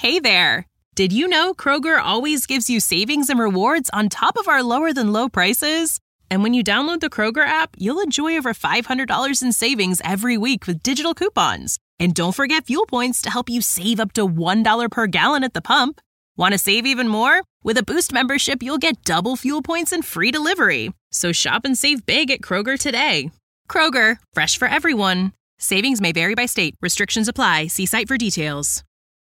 Hey there! Did you know Kroger always gives you savings and rewards on top of our lower-than-low prices? And when you download the Kroger app, you'll enjoy over $500 in savings every week with digital coupons. And don't forget fuel points to help you save up to $1 per gallon at the pump. Want to save even more? With a Boost membership, you'll get double fuel points and free delivery. So shop and save big at Kroger today. Kroger, fresh for everyone. Savings may vary by state. Restrictions apply. See site for details.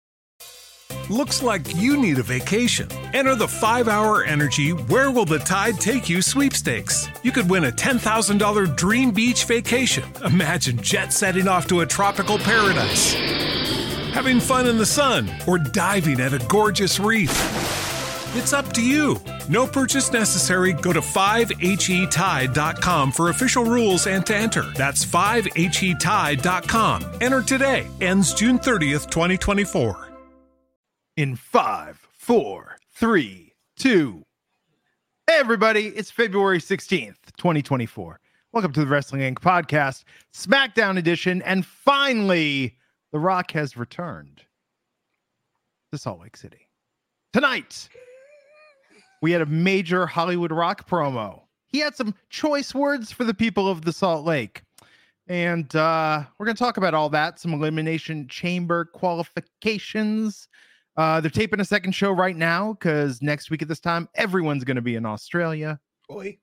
Looks like you need a vacation. Enter the 5-Hour Energy Where Will the Tide Take You sweepstakes. You could win a $10,000 dream beach vacation. Imagine jet setting off to a tropical paradise, having fun in the sun, or diving at a gorgeous reef. It's up to you. No purchase necessary. Go to 5HETide.com for official rules and to enter. That's 5HETide.com. Enter today. Ends June 30th, 2024. In 5, 4, 3, 2. Hey, everybody, it's February 16th, 2024. Welcome to the Wrestling Inc. podcast, SmackDown edition, and finally, The Rock has returned to Salt Lake City. Tonight, we had a major Hollywood Rock promo. He had some choice words for the people of the Salt Lake. And we're going to talk about all that, some Elimination Chamber qualifications. They're taping a second show right now because next week at this time, everyone's going to be in Australia. Boy.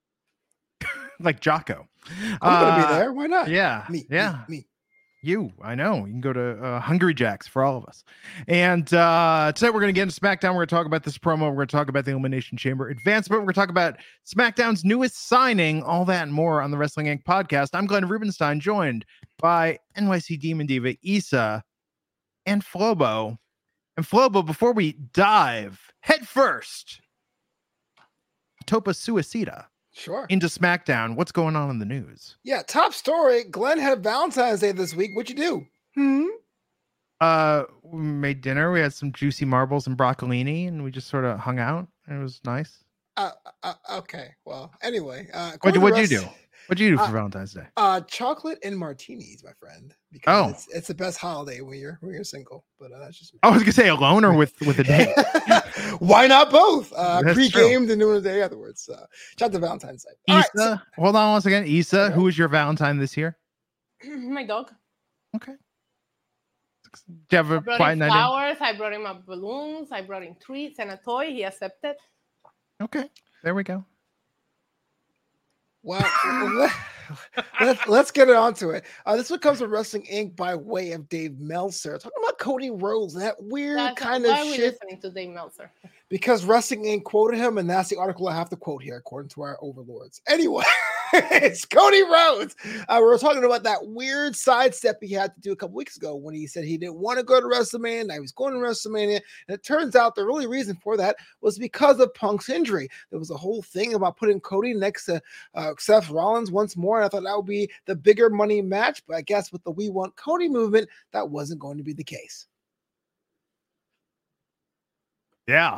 Like Jocko. I'm going to be there. Why not? Yeah. Me. You, I know. You can go to Hungry Jack's for all of us. And tonight we're going to get into SmackDown. We're going to talk about this promo. We're going to talk about the Elimination Chamber advancement. We're going to talk about SmackDown's newest signing, all that and more on the Wrestling Inc. podcast. I'm Glenn Rubenstein, joined by NYC Demon Diva Issa and Flobo. And Flobo, before we dive head first, Topa Suicida. Sure. Into SmackDown. What's going on in the news? Yeah, top story. Glenn had Valentine's Day this week. What'd you do? We made dinner. We had some juicy marbles and broccolini, and we just sort of hung out. And it was nice. Okay. Well, anyway. What'd you do? What'd you do for Valentine's Day? Chocolate and martinis, my friend. Because it's the best holiday when you're single. But that's just me. I was gonna say alone or with a date. Why not both? That's Pre-gamed and doing the day afterwards. Shout out to Valentine's Day. Issa, hold on once again. Issa, who was your Valentine this year? My dog. Okay. Do you have a quiet night? Flowers. I brought him up balloons. I brought him treats and a toy. He accepted. Okay, there we go. Well, let's get it onto it. This one comes from Wrestling Inc. by way of Dave Meltzer. Talking about Cody Rhodes, that weird kind of why are we shit. listening to Dave Meltzer? Because Wrestling Inc. quoted him, and that's the article I have to quote here, according to our overlords. Anyway, it's Cody Rhodes. We were talking about that weird sidestep he had to do a couple weeks ago when he said he didn't want to go to WrestleMania. Now he was going to WrestleMania. And it turns out the really reason for that was because of Punk's injury. There was a whole thing about putting Cody next to Seth Rollins once more. And I thought that would be the bigger money match. But I guess with the We Want Cody movement, that wasn't going to be the case. Yeah.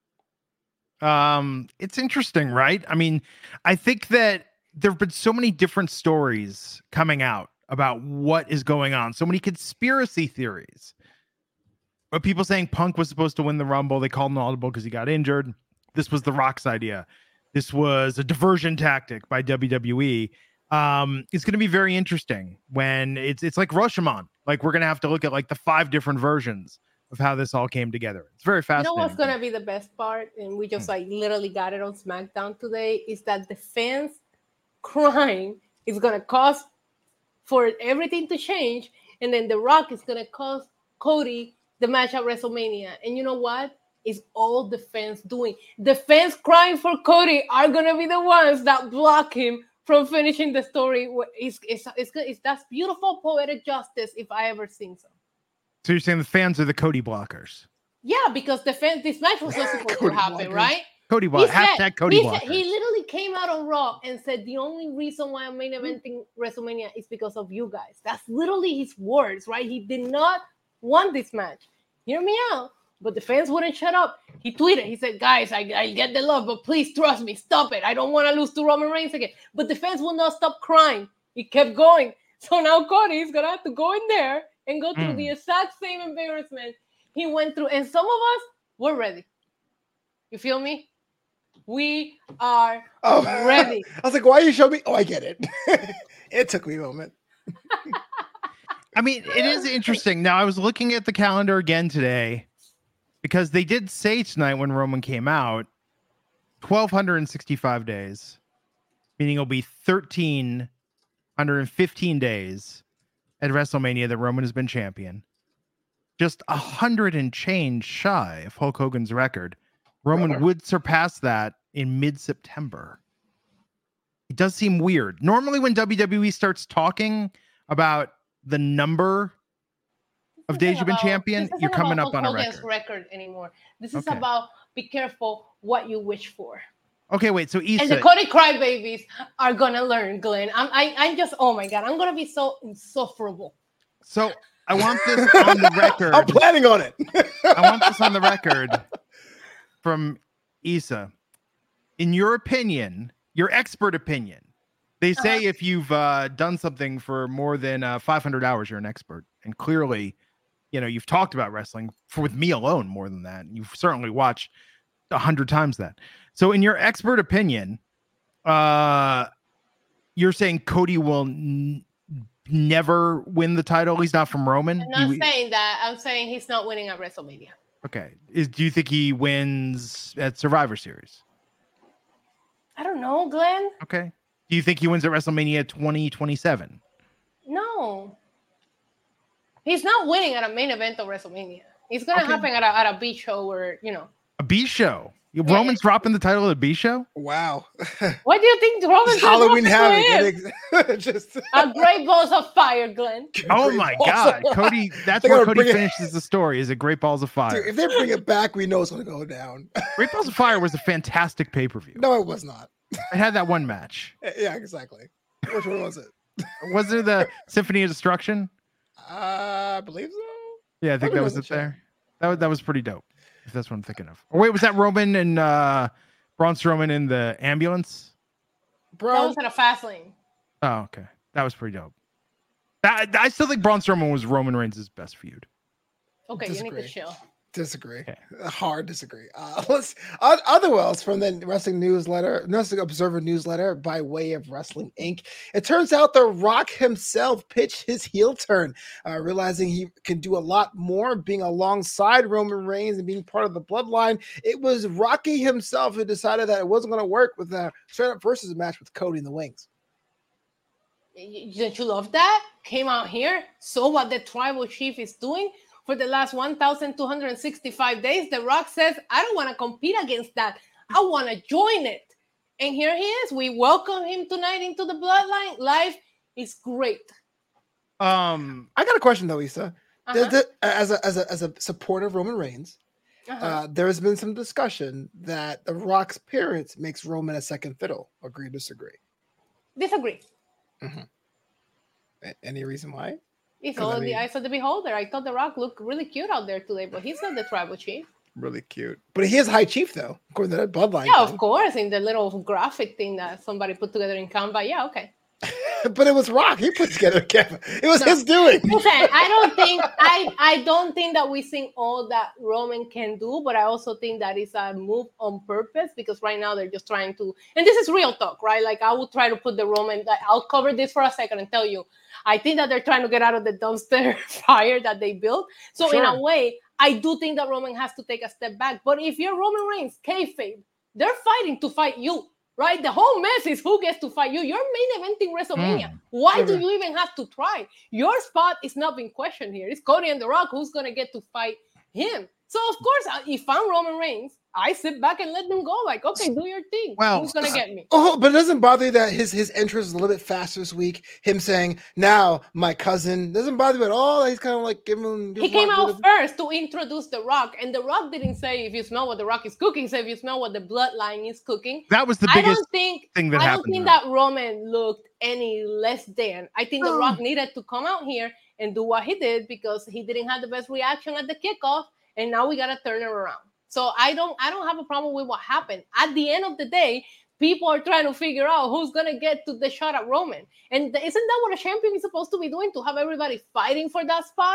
It's interesting, right? I mean, I think that there have been so many different stories coming out about what is going on. So many conspiracy theories. But people saying Punk was supposed to win the Rumble. They called an audible because he got injured. This was The Rock's idea. This was a diversion tactic by WWE. It's going to be very interesting when it's like Rashomon. Like we're going to have to look at like the 5 different versions of how this all came together. It's very fascinating. You know what's gonna be the best part, and we just like literally got it on SmackDown today, is that the fans crying is gonna cause for everything to change, and then The Rock is gonna cost Cody the match at WrestleMania. And you know what? It's all the fans doing. The fans crying for Cody are gonna be the ones that block him from finishing the story. It's that's beautiful poetic justice if I ever seen so. So you're saying the fans are the Cody blockers? Yeah, because this match was not supposed to happen, right? Cody blockers. Hashtag Cody blockers. He literally came out on Raw and said the only reason why I'm main eventing WrestleMania is because of you guys. That's literally his words, right? He did not want this match. Hear me out. But the fans wouldn't shut up. He tweeted. He said, guys, I get the love, but please trust me. Stop it. I don't want to lose to Roman Reigns again. But the fans will not stop crying. He kept going. So now Cody is going to have to go in there and go through the exact same embarrassment he went through, and some of us were ready. You feel me? We are ready. I was like, why you show me? Oh, I get it. It took me a moment. I mean, it is interesting. Now, I was looking at the calendar again today because they did say tonight when Roman came out, 1,265 days, meaning it'll be 1,315 days at WrestleMania that Roman has been champion. Just 100 and change shy of Hulk Hogan's record. Roman would surpass that in mid-September. It does seem weird. Normally when WWE starts talking about the number of days you've been champion, you're coming up on a record anymore. This is about be careful what you wish for. Okay, wait. So Issa, and the Cody Crybabies are gonna learn, Glenn. I'm just, oh my god, I'm gonna be so insufferable. So I want this on the record. I'm planning on it. I want this on the record from Issa. In your opinion, your expert opinion, they say if you've done something for more than 500 hours, you're an expert. And clearly, you know, you've talked about wrestling with me alone more than that. You've certainly watched 100 times that. So in your expert opinion, you're saying Cody will never win the title? He's not from Roman? I'm not saying that. I'm saying he's not winning at WrestleMania. Okay. Do you think he wins at Survivor Series? I don't know, Glenn. Okay. Do you think he wins at WrestleMania 2027? No. He's not winning at a main event of WrestleMania. It's going to happen at a B show or, you know. A B show? Roman's dropping the title of the B show? Wow. What do you think Roman's Halloween havoc? Just a great balls of fire, Glenn. Oh my God. Cody, that's where Cody finishes the story, is a Great Balls of Fire. Dude, if they bring it back, we know it's going to go down. Great Balls of Fire was a fantastic pay-per-view. No, it was not. It had that one match. Yeah, exactly. Which one was it? Was it the Symphony of Destruction? I believe so. Yeah, I think that was it there. That was pretty dope. If that's what I'm thinking of. Or wait, was that Roman and Braun Strowman in the ambulance? That was in a fast lane. Oh, okay. That was pretty dope. I still think Braun Strowman was Roman Reigns' best feud. Okay, you need to chill. Disagree. Okay. Hard disagree. Let's other wells from the Wrestling Observer newsletter by way of Wrestling Inc. It turns out The Rock himself pitched his heel turn, realizing he can do a lot more, being alongside Roman Reigns and being part of the bloodline. It was Rocky himself who decided that it wasn't going to work with a straight up versus match with Cody in the wings. Didn't you love that? Came out here, saw what the tribal chief is doing. For the last 1,265 days, The Rock says, I don't want to compete against that. I want to join it. And here he is. We welcome him tonight into the bloodline. Life is great. I got a question though, Issa. As a supporter of Roman Reigns, there has been some discussion that The Rock's appearance makes Roman a second fiddle. Agree, disagree? Disagree. Any reason why? It's all in the eyes of the beholder. I thought The Rock looked really cute out there today, but he's not the tribal chief. Really cute. But he is High Chief, though, according to that bloodline. Yeah, of course, in the little graphic thing that somebody put together in Canva. Yeah, okay. But it was Rock. He put together Canva. It was his doing. Listen, I don't think that we sing all that Roman can do, but I also think that it's a move on purpose because right now they're just trying to, and this is real talk, right? Like I will try to put the Roman, I'll cover this for a second and tell you, I think that they're trying to get out of the dumpster fire that they built. So in a way, I do think that Roman has to take a step back. But if you're Roman Reigns, kayfabe, they're fighting to fight you, right? The whole mess is who gets to fight you. You're main eventing WrestleMania. Why do you even have to try? Your spot is not being questioned here. It's Cody and The Rock who's going to get to fight him. So, of course, if I'm Roman Reigns, I sit back and let them go. Like, okay, do your thing. Well, who's going to get me? Oh, but it doesn't bother you that his entrance is a little bit faster this week. Him saying, now, my cousin. Doesn't bother you at all. He's kind of like giving. He came out first to introduce The Rock. And The Rock didn't say, if you smell what The Rock is cooking. He said, if you smell what the bloodline is cooking. That was the biggest thing that happened. I don't think that Roman looked any less than. I think The Rock needed to come out here and do what he did because he didn't have the best reaction at the kickoff. And now we got to turn it around. So I don't have a problem with what happened. At the end of the day, people are trying to figure out who's going to get to the shot at Roman. And isn't that what a champion is supposed to be doing? To have everybody fighting for that spot?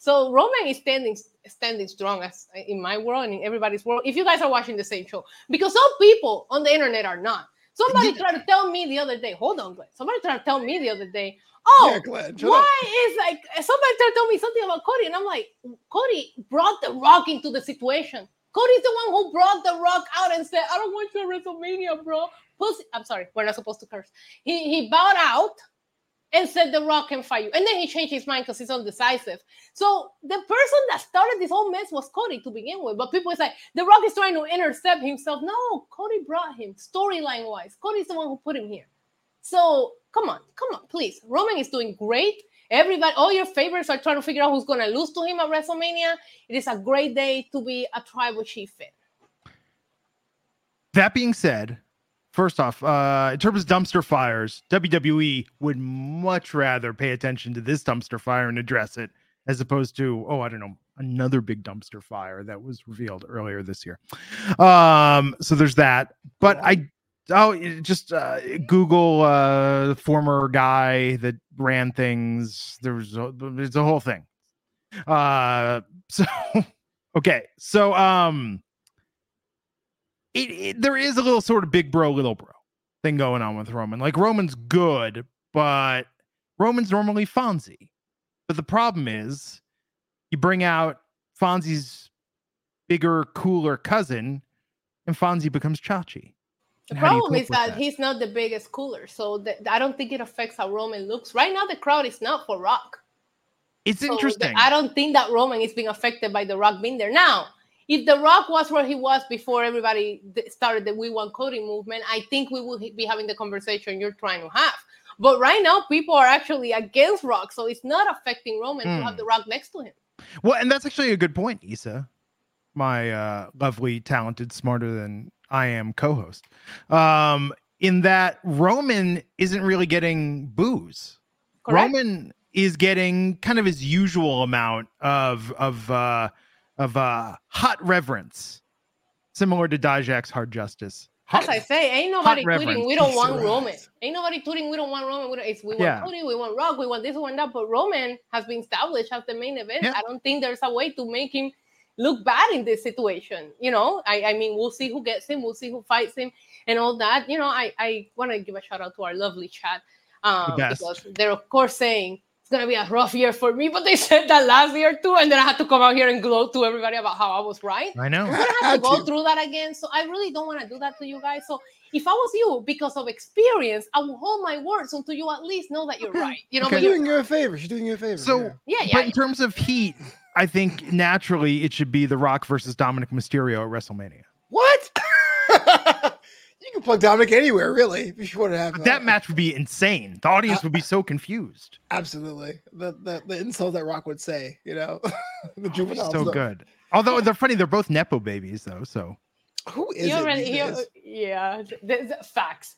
So Roman is standing strong as in my world and in everybody's world. If you guys are watching the same show, because some people on the internet are not. Somebody tried to tell me the other day. Hold on, Glenn. Somebody tried to tell me the other day. Oh, yeah, Glenn, why is like somebody tried to tell me something about Cody, and I'm like, Cody brought The Rock into the situation. Cody's the one who brought The Rock out and said, "I don't want you at WrestleMania, bro." Pussy. I'm sorry, we're not supposed to curse. He bowed out and said The Rock can fight you. And then he changed his mind because he's undecisive. So the person that started this whole mess was Cody to begin with. But people is like, The Rock is trying to intercept himself. No, Cody brought him storyline-wise. Cody's the one who put him here. So come on, please. Roman is doing great. Everybody, all your favorites are trying to figure out who's going to lose to him at WrestleMania. It is a great day to be a tribal chief fan. That being said, first off, in terms of dumpster fires, WWE would much rather pay attention to this dumpster fire and address it as opposed to, another big dumpster fire that was revealed earlier this year. So there's that. But Google former guy that ran things. There's a whole thing. There is a little sort of big bro, little bro thing going on with Roman. Like, Roman's good, but Roman's normally Fonzie. But the problem is you bring out Fonzie's bigger, cooler cousin, and Fonzie becomes Chachi. The problem is that he's not the biggest cooler, so I don't think it affects how Roman looks. Right now, the crowd is not for Rock. It's interesting. I don't think that Roman is being affected by The Rock being there. Now, if The Rock was where he was before everybody started the We Want Cody movement, I think we would be having the conversation you're trying to have. But right now, people are actually against Rock, so it's not affecting Roman to have The Rock next to him. Well, and that's actually a good point, Issa, my lovely, talented, smarter than I am co-host. In that Roman isn't really getting boos. Correct. Roman is getting kind of his usual amount of hot reverence, similar to Dijak's Hard Justice. As I say, ain't nobody tweeting, we don't want Roman. Ain't nobody tweeting, we don't want Roman. We want Cody, we want Rock, we want this, we want that. But Roman has been established as the main event. Yeah. I don't think there's a way to make him look bad in this situation. I mean, we'll see who gets him. We'll see who fights him and all that. I want to give a shout out to our lovely chat because they're, of course, saying it's going to be a rough year for me, but they said that last year too. And then I had to come out here and gloat to everybody about how I was right. I know. I'm going to have to go through that again. So I really don't want to do that to you guys. So if I was you, because of experience, I will hold my words until you at least know that you're right. But you're doing you a favor. She's doing you a favor. So, but in terms of heat, I think naturally it should be The Rock versus Dominic Mysterio at WrestleMania. What? You can plug Dominic anywhere, really. If you want to have that match would be insane. The audience would be so confused. Absolutely. The insult that Rock would say, the juvenile. So good. Although they're funny, they're both Nepo babies, though. So who is it? Yeah, facts.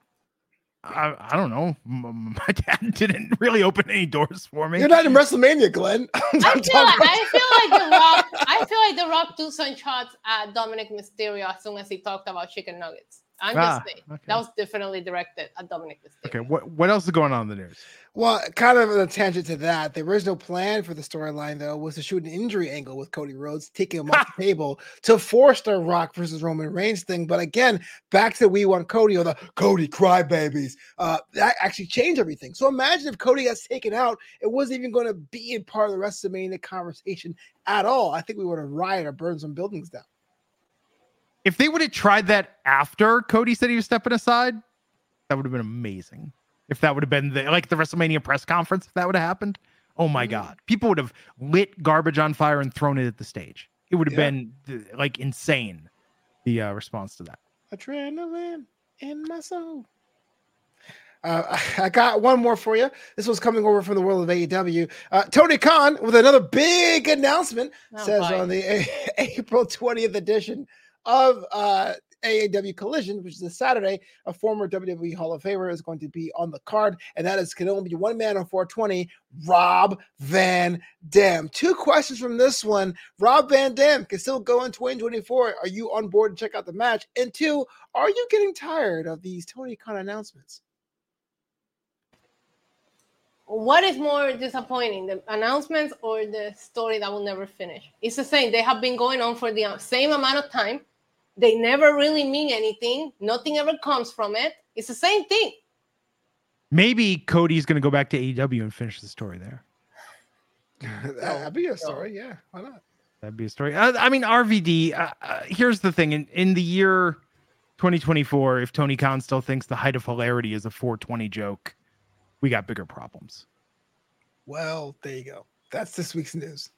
I don't know. My dad didn't really open any doors for me. You're not in WrestleMania, Glenn. I feel like The Rock threw some shots at Dominic Mysterio as soon as he talked about chicken nuggets. I'm just saying. Okay. That was definitely directed at Dominic Mysterio. Okay, what else is going on in the news? Well, kind of a tangent to that. The original plan for the storyline, though, was to shoot an injury angle with Cody Rhodes, taking him off the table to force the Rock versus Roman Reigns thing. But again, back to We Want Cody or the Cody crybabies. That actually changed everything. So imagine if Cody gets taken out, it wasn't even going to be a part of the WrestleMania conversation at all. I think we would have rioted or burned some buildings down. If they would have tried that after Cody said he was stepping aside, that would have been amazing. If that would have been the WrestleMania press conference, if that would have happened, oh my God. People would have lit garbage on fire and thrown it at the stage. It would have been insane, the response to that. Adrenaline in my soul. I got one more for you. This was coming over from the world of AEW. Tony Khan with another big announcement says on the April 20th edition of AEW Collision, which is a Saturday, a former WWE Hall of Famer is going to be on the card, and that can only be one man on 420, Rob Van Dam. Two questions from this one. Rob Van Dam can still go in 2024. Are you on board to check out the match? And two, are you getting tired of these Tony Khan announcements? what is more disappointing, the announcements or the story that will never finish? It's the same. They have been going on for the same amount of time. They never really mean anything. Nothing ever comes from it. It's the same thing. Maybe Cody's going to go back to AEW and finish the story there. That'd be a story. Yeah, why not? That'd be a story. I mean, RVD, here's the thing. In the year 2024, if Tony Khan still thinks the height of hilarity is a 420 joke, we got bigger problems. Well, there you go. That's this week's news.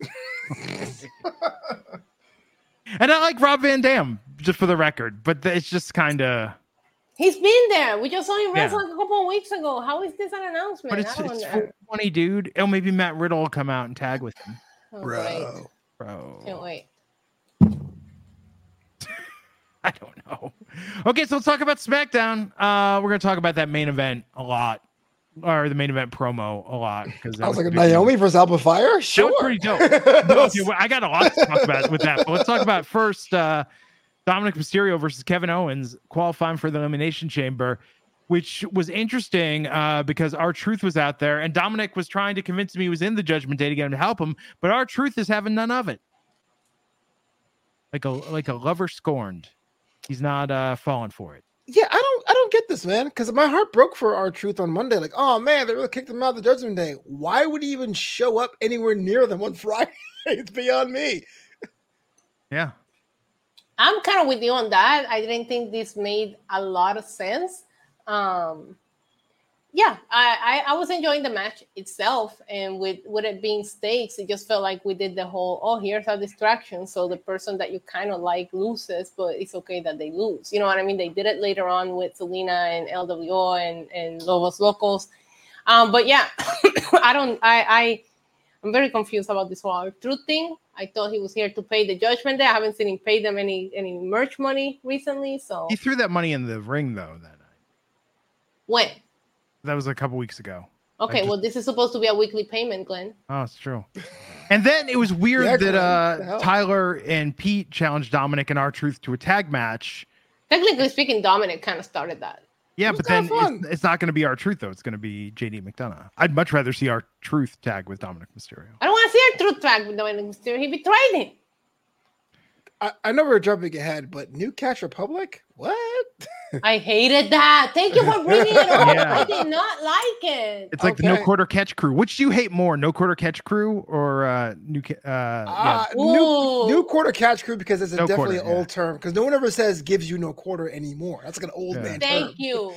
And I like Rob Van Dam, just for the record, but it's just kind of... He's been there. We just saw him wrestle a couple of weeks ago. How is this an announcement? But it's 420, dude. Oh, maybe Matt Riddle will come out and tag with him. Oh, Bro. Can't wait. I don't know. Okay, so let's talk about SmackDown. We're going to talk about that main event a lot. Or the main event promo a lot. I was like, Naomi versus Alba Fire? Sure. That was pretty dope. No, okay, well, I got a lot to talk about with that. But let's talk about first Dominic Mysterio versus Kevin Owens qualifying for the Elimination Chamber, which was interesting because R-Truth was out there and Dominic was trying to convince me he was in the Judgment Day to get him to help him, but R-Truth is having none of it. Like a lover scorned. He's not falling for it. Yeah, I don't get this, man, because my heart broke for R-Truth on Monday. Like, oh man, they really kicked him out of the Judgment Day. Why would he even show up anywhere near them on Friday? It's beyond me. Yeah. I'm kind of with you on that. I didn't think this made a lot of sense. Yeah, I was enjoying the match itself, and with it being stakes, it just felt like we did the whole, here's a distraction, so the person that you kind of like loses, but it's okay that they lose. You know what I mean? They did it later on with Selena and LWO and Lobos Locos. But yeah, I'm very confused about this whole R-Truth thing. I thought he was here to pay the Judgment Day. I haven't seen him pay them any merch money recently. So he threw that money in the ring though that night. When? That was a couple weeks ago. Okay, well, this is supposed to be a weekly payment, Glenn. Oh, it's true. And then it was weird that Tyler and Pete challenged Dominic and R-Truth to a tag match. Technically speaking, Dominic kind of started that. Yeah, but then it's not going to be R-Truth, though. It's going to be JD McDonough. I'd much rather see R-Truth tag with Dominic Mysterio. I don't want to see R-Truth tag with Dominic Mysterio. He betrayed him. I know we're jumping ahead, but New Catch Republic? What? I hated that. Thank you for bringing it up. Yeah. I did not like it. It's like the No Quarter Catch Crew. Which do you hate more, No Quarter Catch Crew or New Quarter Catch Crew? Because it's definitely an old term. Because no one ever says gives you no quarter anymore. That's like an old man term. Thank you.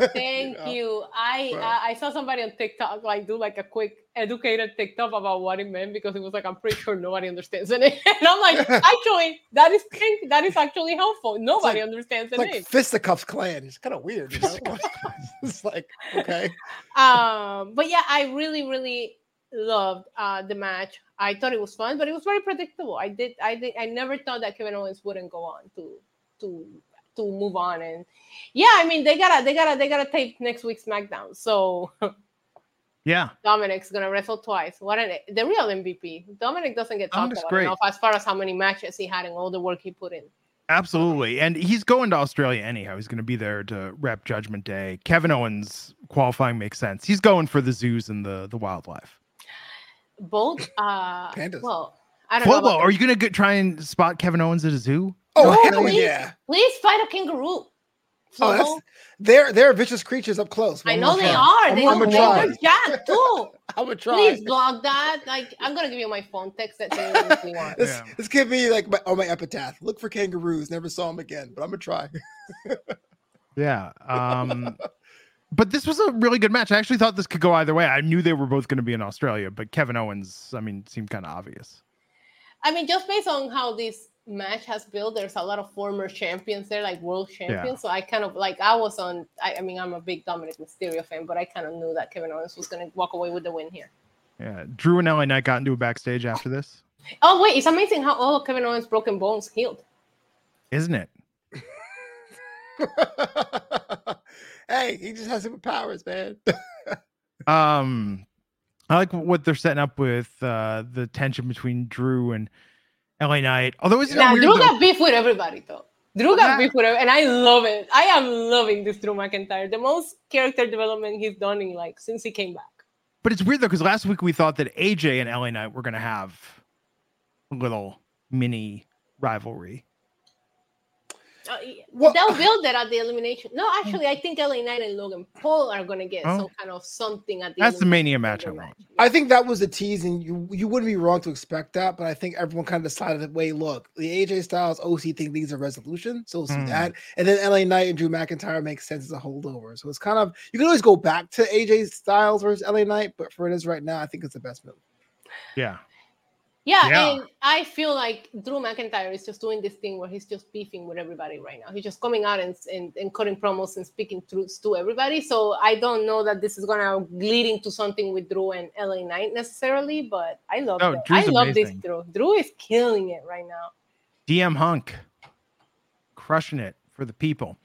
I saw somebody on TikTok do like a quick educated TikTok about what it meant, because it was like, I'm pretty sure nobody understands it. And I'm like, actually, that is actually helpful. Nobody understands the name. Fisticuffs Clan. It's kind of weird. You know? It's like, okay. But yeah, I really, really loved the match. I thought it was fun, but it was very predictable. I never thought that Kevin Owens wouldn't go on to move on. And yeah, I mean, they gotta tape next week's SmackDown. So yeah, Dominic's gonna wrestle twice. The real MVP. Dominic doesn't get talked about enough as far as how many matches he had and all the work he put in. Absolutely. And he's going to Australia anyhow. He's going to be there to rep Judgment Day. Kevin Owens qualifying makes sense. He's going for the zoos and the wildlife. Both pandas. Well, I don't know. Are you going to try and spot Kevin Owens at a zoo? Please fight a kangaroo. Oh, they're vicious creatures up close. I know they are. They are Jack too. I'm gonna try. Please blog that. Like, I'm gonna give you my phone. Text that to me if you want. This could be like my epitaph. Look for kangaroos. Never saw them again, but I'm gonna try. Yeah. But this was a really good match. I actually thought this could go either way. I knew they were both going to be in Australia, but Kevin Owens, I mean, seemed kind of obvious. I mean, just based on how this match has built, there's a lot of former champions there, like world champions. Yeah. So I kind of I mean, I'm a big Dominic Mysterio fan, but I kind of knew that Kevin Owens was going to walk away with the win here. Yeah. Drew and LA Knight got into a backstage after this. Oh, wait. It's amazing how all of Kevin Owens' broken bones healed. Isn't it? Hey, he just has superpowers, man. I like what they're setting up with the tension between Drew and LA Knight. Although it's not weird. Drew got beef with everybody, though. Drew got beef with everybody, and I love it. I am loving this Drew McIntyre. The most character development he's done in since he came back. But it's weird though, because last week we thought that AJ and LA Knight were going to have a little mini rivalry. They'll build that at the elimination. No, actually, I think LA Knight and Logan Paul are going to get some kind of something at the That's the Mania elimination match. I think that was a tease, and you wouldn't be wrong to expect that. But I think everyone kind of decided that, wait, look, the AJ Styles OC think these are resolution, so we'll see that. And then LA Knight and Drew McIntyre makes sense as a holdover. So it's kind of, you can always go back to AJ Styles versus LA Knight, but for it is right now, I think it's the best move. Yeah. Yeah, and I feel like Drew McIntyre is just doing this thing where he's just beefing with everybody right now. He's just coming out and cutting promos and speaking truths to everybody. So I don't know that this is gonna lead into something with Drew and LA Knight necessarily, but I love it. I love this Drew. Drew is killing it right now. DM Hunk crushing it for the people.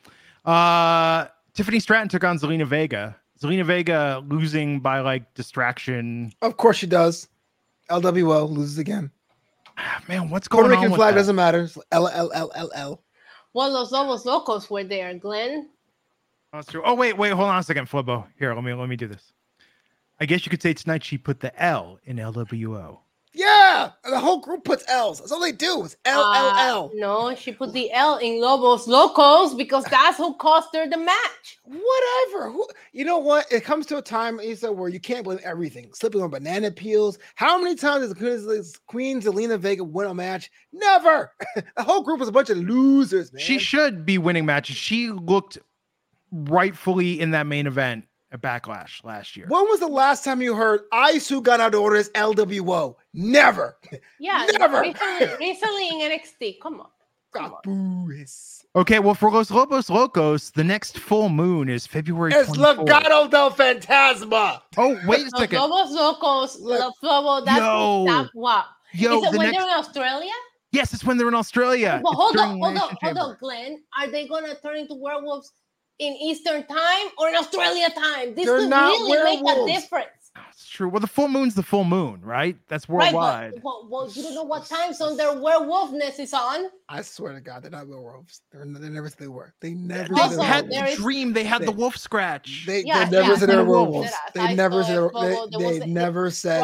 Tiffany Stratton took on Zelina Vega. Zelina Vega losing by like distraction. Of course she does. LWO loses again. Man, what's going on? Puerto Rican flag that? doesn't matter. LLLLL. Well, Los Lobos Locos were there, Glenn. Oh, that's true. Oh, wait, hold on a second, Flobo. Here, let me do this. I guess you could say tonight she put the L in LWO. Yeah, the whole group puts L's. That's all they do is LLL. No, she put the L in Lobos Locos because that's who cost her the match. Whatever. You know what? It comes to a time, Issa, where you can't blame everything. Slipping on banana peels. How many times does Queen Zelina Vega win a match? Never. The whole group was a bunch of losers, man. She should be winning matches. She looked rightfully in that main event at Backlash last year. When was the last time you heard Isu got out of orders LWO? Never. Yeah, never. Recently in NXT. Come on. Okay, well, for Los Lobos Locos, the next full moon is February 24th. It's Legado del Fantasma. Oh, wait a second. Los Lobos Locos. That's what. Is it when they're in Australia? Yes, it's when they're in Australia. Well, hold on, Glenn. Are they going to turn into werewolves in Eastern time or in Australia time? This could really make a difference. That's true. Well, the full moon's the full moon, right? That's worldwide. Right, well, you don't know what time zone their werewolfness is on. I swear to God, they're not werewolves. They never said they were. They never also, had the dream. They had the wolf scratch. They never said they were werewolves. They never said they never said,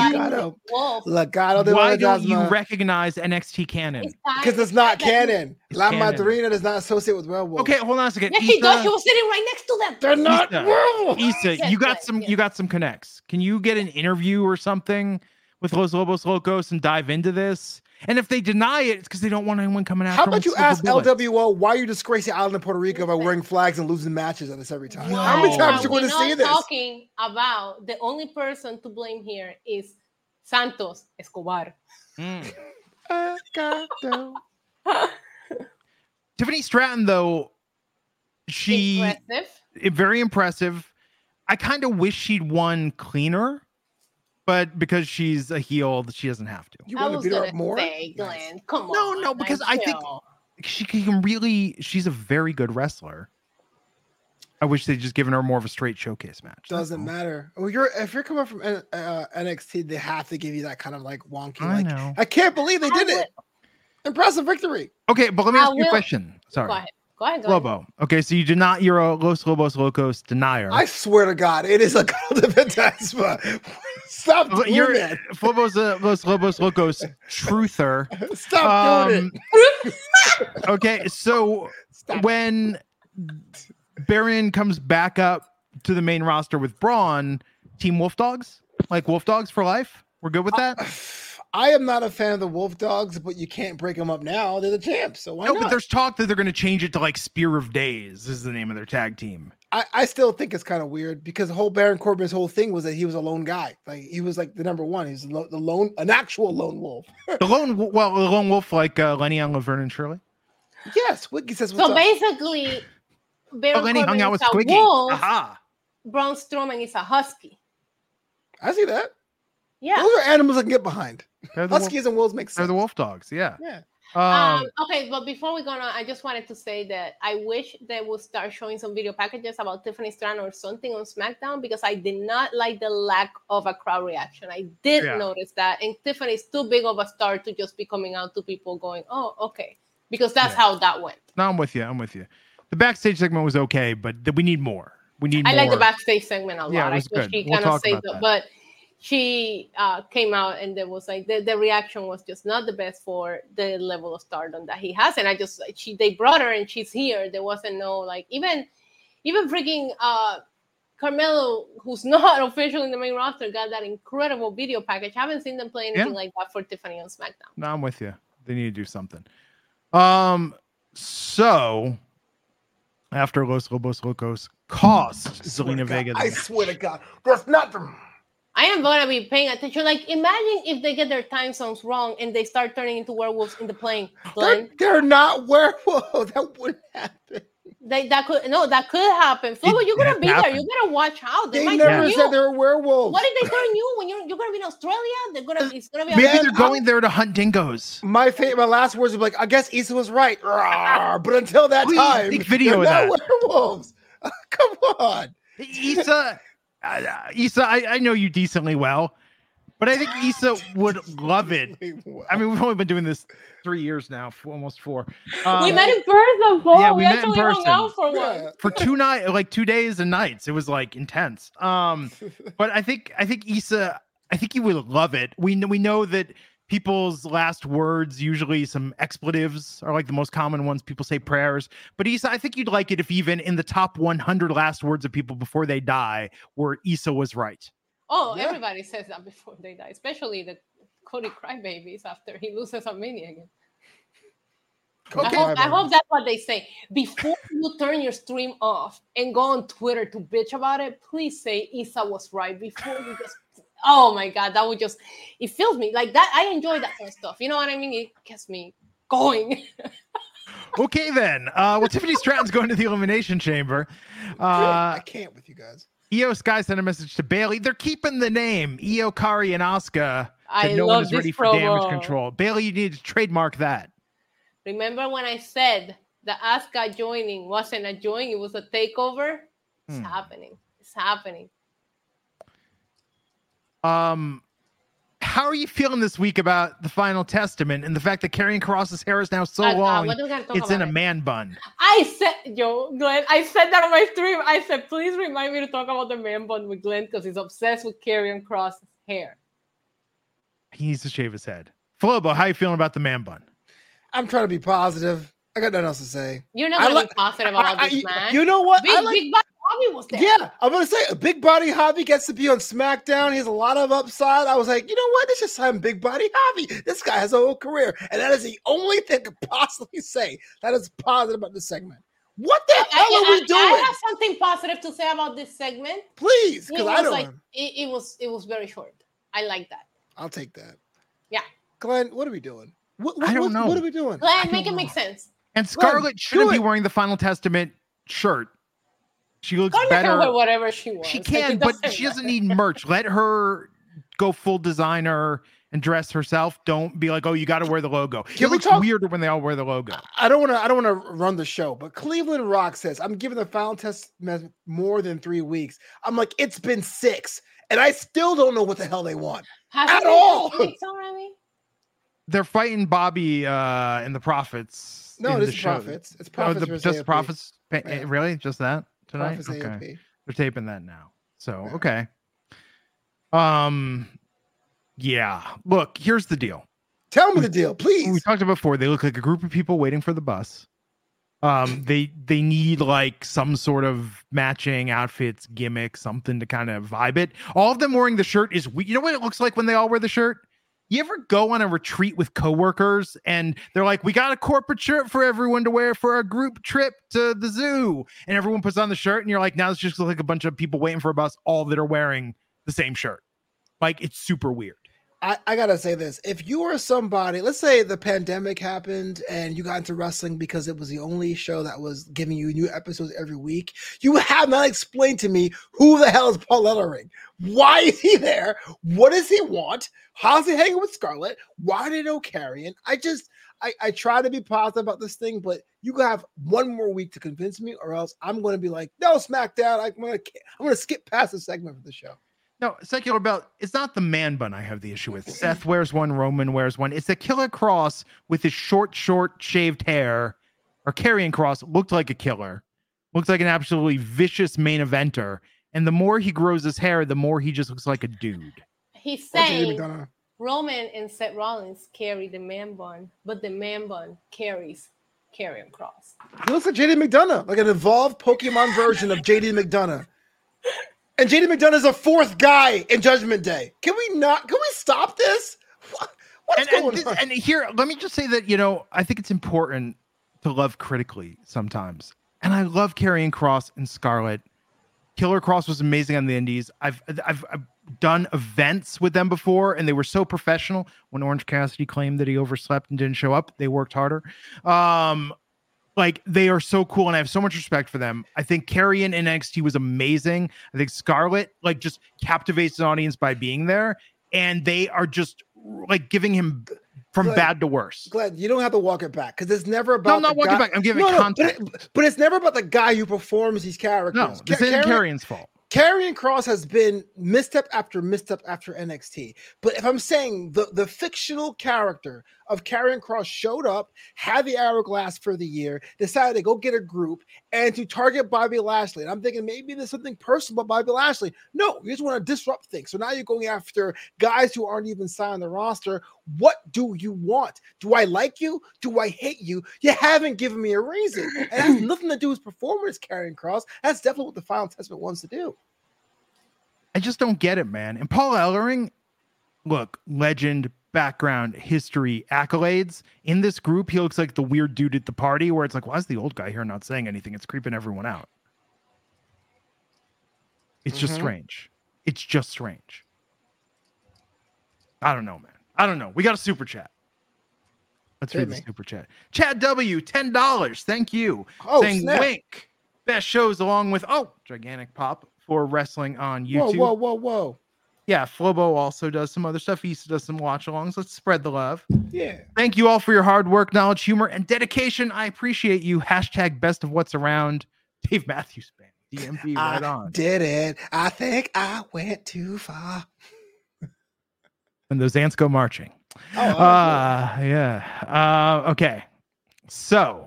Legado. Why don't you recognize NXT canon? Because it's not canon. La Madrina does not associate with werewolves. Okay, hold on a second. Yeah, she does. She was sitting right next to them. They're not werewolves. Issa, you got some connects. Can you get an interview or something with Los Lobos Locos and dive into this? And if they deny it, it's because they don't want anyone coming after them. How about you ask LWO why you disgrace the island of Puerto Rico by wearing flags and losing matches at this every time? Wow. How many times are you going to see this? Talking about the only person to blame here is Santos Escobar. Tiffany Stratton, though, very impressive. I kind of wish she'd won cleaner, but because she's a heel, she doesn't have to. You want to beat her up more? Glenn, come on. No, because I think she can really. She's a very good wrestler. I wish they'd just given her more of a straight showcase match. Doesn't matter. Well, if you're coming from NXT, they have to give you that kind of like wonky. I know. I can't believe they did it. Impressive victory. Okay, but let me ask you a question. Sorry. Go ahead. Lobo. Okay, so you're a Los Lobos Locos denier. I swear to God, it is a Golden Fantasma. Stop doing that. Lobo's a Los Lobos Locos truther. Stop doing it. Okay, so when Baron comes back up to the main roster with Braun, Team Wolf Dogs? Like Wolf Dogs for life? We're good with that? I am not a fan of the Wolf Dogs, but you can't break them up now. They're the champs, so why not? But there's talk that they're going to change it to like Spear of Days is the name of their tag team. I still think it's kind of weird because the whole Baron Corbin's whole thing was that he was a lone guy. Like he was like the number one. He's an actual lone wolf. the lone wolf like Lenny on Laverne and Shirley? Yes. Wiki says what's so up. Basically, Baron Lenny Corbin hung out with is a Squiggy. wolf. Aha. Braun Strowman is a husky. I see that. Yeah. Those are animals I can get behind. Huskies and wolves make sense. They're the wolf dogs. Yeah. Okay, but before we go on, I just wanted to say that I wish they would start showing some video packages about Tiffany Stratton or something on SmackDown because I did not like the lack of a crowd reaction. I did notice that, and Tiffany's too big of a star to just be coming out to people going, "Oh, okay," because that's how that went. No, I'm with you. The backstage segment was okay, but we need more. We need I more. like the backstage segment a lot. Yeah, it I was thought good. she We'll kind of talk saved about it, that. but she came out and there was like the reaction was just not the best for the level of stardom that he has. And they brought her and she's here. There wasn't no like even freaking Carmelo, who's not officially in the main roster, got that incredible video package. I haven't seen them play anything like that for Tiffany on SmackDown. No, I'm with you. They need to do something. So after Los Lobos Locos cost Zelina Vega, I swear to God, that's not the. I am gonna be paying attention. Like, imagine if they get their time zones wrong and they start turning into werewolves in the plane. Glenn, They're not werewolves. That wouldn't happen. that could happen. Flobo, you're gonna be there. You gotta watch out. They might never turn said you. they were werewolves. What if they turn you when you're gonna be in Australia? It's gonna be. maybe they're going there to hunt dingoes. My last words would be like, I guess Issa was right. Rawr. But until that Please time, take video of they're that. not werewolves. Come on. Issa, I know you decently well, but I think Issa would love it. I mean, we've only been doing this 3 years now, almost 4. We met in person, Paul. Yeah, we met in actually hung person. out for one. For 2 days and nights. It was like intense. But I think Issa, I think you would love it. We know that people's last words, usually some expletives, are like the most common ones. People say prayers. But Issa, I think you'd like it if even in the top 100 last words of people before they die were Issa was right. Oh, everybody says that before they die, especially the Cody crybabies after he loses on Mania again. I hope that's what they say. Before you turn your stream off and go on Twitter to bitch about it, please say Issa was right before you just. Oh my God, that would just, it fills me like that. I enjoy that kind of stuff. You know what I mean? It gets me going. Okay, then. Well, Tiffany Stratton's going to the Elimination Chamber. I can't with you guys. Io Sky sent a message to Bailey. They're keeping the name. Io, Kari, and Asuka. I no love one is this ready for promo. damage control. Bailey, you need to trademark that. Remember when I said the Asuka joining wasn't a join, it was a takeover? It's happening. It's happening. How are you feeling this week about the Final Testament and the fact that Karrion Kross's hair is now so long what do we gotta talk it's in a about man bun? Glenn, I said that on my stream. I said, please remind me to talk about the man bun with Glenn because he's obsessed with Karrion Kross's hair. He needs to shave his head. Flobo, how are you feeling about the man bun? I'm trying to be positive. I got nothing else to say. You're not going to be positive about this, man. You know what? Big Body Hobby was there. Yeah, I'm going to say a Big Body Hobby gets to be on SmackDown. He has a lot of upside. I was like, you know what? Let's just sign Big Body Hobby. This guy has a whole career. And that is the only thing I could possibly say that is positive about this segment. What the hell are we doing? I have something positive to say about this segment. Please, because I don't like it was very short. I like that. I'll take that. Yeah. Glenn, what are we doing? I don't know. What are we doing? Glenn, make it make sense. And Scarlett shouldn't be wearing the Final Testament shirt. She looks Scarlett better. Can wear whatever she wants. She can, but she doesn't need merch. Let her go full designer and dress herself. Don't be like, oh, you got to wear the logo. It looks weirder when they all wear the logo. I don't want to run the show, but Cleveland Rock says I'm giving the Final Testament more than 3 weeks. I'm like, it's been 6, and I still don't know what the hell they want at all. They're fighting Bobby and the Prophets. No, it's Prophets. It's Prophets. Just the Prophets. Yeah. Really? Just that tonight? Prophets okay. AOP. They're taping that now. So, okay. Yeah. Look, here's the deal. Tell me the deal, please. We talked about before. They look like a group of people waiting for the bus. They need like some sort of matching outfits, gimmick, something to kind of vibe it. All of them wearing the shirt is you know what it looks like when they all wear the shirt? You ever go on a retreat with coworkers and they're like, we got a corporate shirt for everyone to wear for our group trip to the zoo. And everyone puts on the shirt and you're like, now it's just like a bunch of people waiting for a bus, all that are wearing the same shirt. Like, it's super weird. I got to say this. If you are somebody, let's say the pandemic happened and you got into wrestling because it was the only show that was giving you new episodes every week, you have not explained to me who the hell is Paul Ellering. Why is he there? What does he want? How's he hanging with Scarlett? Why did they know Karrion? I try to be positive about this thing, but you have one more week to convince me or else I'm going to be like, no, SmackDown. I'm going to skip past the segment of the show. No, Secular Belt, it's not the man bun I have the issue with. Seth wears one, Roman wears one. It's a Killer Cross with his short, shaved hair, or Karrion Kross looked like a killer Looks like an absolutely vicious main eventer. And the more he grows his hair, the more he just looks like a dude. He's saying Roman and Seth Rollins carry the man bun, but the man bun carries Karrion Kross. He looks like JD McDonough, like an evolved Pokemon version of JD McDonough. And JD McDonough is a fourth guy in Judgment Day. Can we stop this? What's going on? And here, let me just say that, I think it's important to love critically sometimes. And I love Karrion Kross and Scarlett. Killer Kross was amazing on the Indies. I've done events with them before, and they were so professional. When Orange Cassidy claimed that he overslept and didn't show up, they worked harder. They are so cool, and I have so much respect for them. I think Karrion in NXT was amazing. I think Scarlett just captivates an audience by being there, and they are just giving him from bad to worse. Glad you don't have to walk it back, because it's never about. No, I'm not walking back. I'm giving context. But it's never about the guy who performs these characters. No, this isn't Karrion's fault. Karrion Kross has been misstep after misstep after NXT. But if I'm saying the fictional character of Karrion Kross showed up, had the hourglass for the year, decided to go get a group and to target Bobby Lashley. And I'm thinking maybe there's something personal about Bobby Lashley. No, you just want to disrupt things. So now you're going after guys who aren't even signed on the roster. What do you want? Do I like you? Do I hate you? You haven't given me a reason. And it has nothing to do with performance, Karrion Kross. That's definitely what the Final Testament wants to do. I just don't get it, man. And Paul Ellering, look, legend, background, history, accolades. In this group, he looks like the weird dude at the party where it's like, why is the old guy here not saying anything? It's creeping everyone out. It's just strange. It's just strange. I don't know, man. I don't know. We got a super chat. Let's read the super chat. Chad W, $10. Thank you. Saying snap. Wink. Best shows along with, gigantic pop for wrestling on YouTube. Whoa. Yeah, Flobo also does some other stuff. He does some watch-alongs. Let's spread the love. Yeah. Thank you all for your hard work, knowledge, humor, and dedication. I appreciate you. # best of what's around. Dave Matthews Band. DMV right on. Did it. I think I went too far. And those ants go marching. Yeah. Okay. So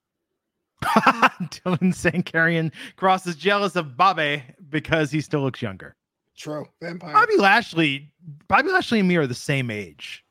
Dylan saying Karrion Kross is jealous of Bobby because he still looks younger. True. Vampire. Bobby Lashley and me are the same age.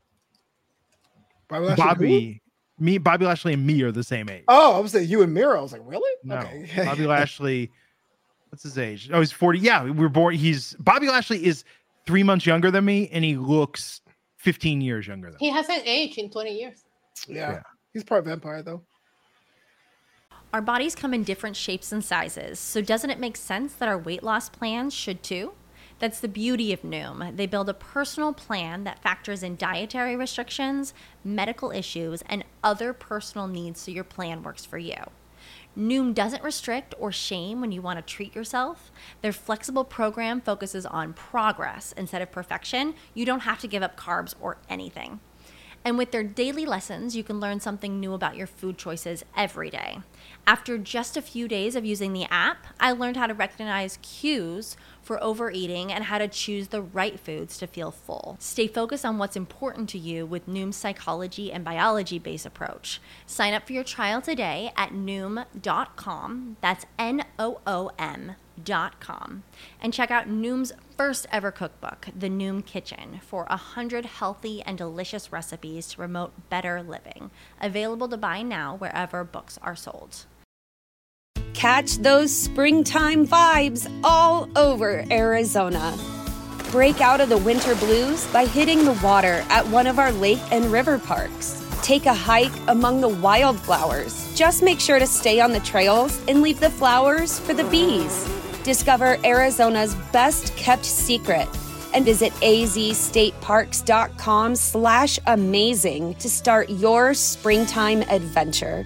Bobby Lashley and me are the same age. Oh, I was saying you and Miro. I was like, really? No. Okay. Bobby Lashley, what's his age? Oh, he's 40. Yeah, we were born. Bobby Lashley is 3 months younger than me, and he looks 15 years younger than me. He hasn't aged in 20 years. Yeah. He's part vampire, though. Our bodies come in different shapes and sizes, so doesn't it make sense that our weight loss plans should too? That's the beauty of Noom. They build a personal plan that factors in dietary restrictions, medical issues, and other personal needs so your plan works for you. Noom doesn't restrict or shame when you want to treat yourself. Their flexible program focuses on progress instead of perfection. You don't have to give up carbs or anything. And with their daily lessons, you can learn something new about your food choices every day. After just a few days of using the app, I learned how to recognize cues for overeating and how to choose the right foods to feel full. Stay focused on what's important to you with Noom's psychology and biology-based approach. Sign up for your trial today at Noom.com. That's Noom.com. And check out Noom's first ever cookbook, The Noom Kitchen, for 100 healthy and delicious recipes to promote better living. Available to buy now wherever books are sold. Catch those springtime vibes all over Arizona. Break out of the winter blues by hitting the water at one of our lake and river parks. Take a hike among the wildflowers. Just make sure to stay on the trails and leave the flowers for the bees. Discover Arizona's best kept secret and visit azstateparks.com/amazing to start your springtime adventure.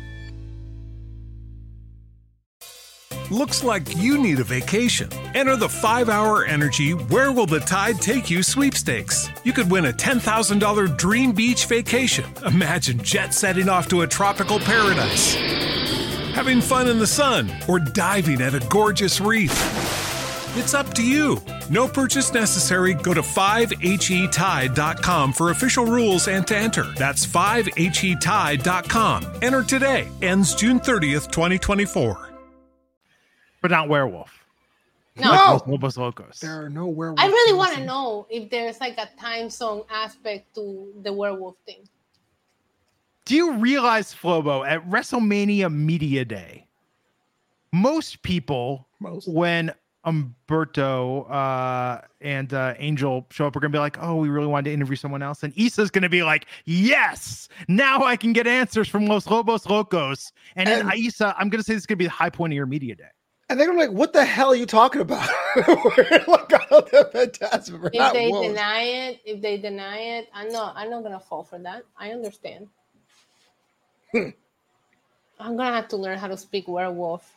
Looks like you need a vacation. Enter the 5-Hour Energy Where Will the Tide Take You sweepstakes. You could win a $10,000 dream beach vacation. Imagine jet setting off to a tropical paradise, having fun in the sun, or diving at a gorgeous reef. It's up to you. No purchase necessary. Go to 5HETide.com for official rules and to enter. That's 5HETide.com. Enter today. Ends June 30th, 2024. but not werewolf. No. Like Lobos Locos. There are no werewolves. I really want to know if there's like a time zone aspect to the werewolf thing. Do you realize, Flobo, at WrestleMania Media Day, most people, when Umberto and Angel show up, are going to be like, oh, we really wanted to interview someone else. And Issa's going to be like, yes, now I can get answers from Los Lobos Locos. And then Issa, I'm going to say this is going to be the high point of your media day. And they're like, what the hell are you talking about? Like, oh, they're fantastic. If they deny it, I'm not going to fall for that. I understand. I'm going to have to learn how to speak werewolf.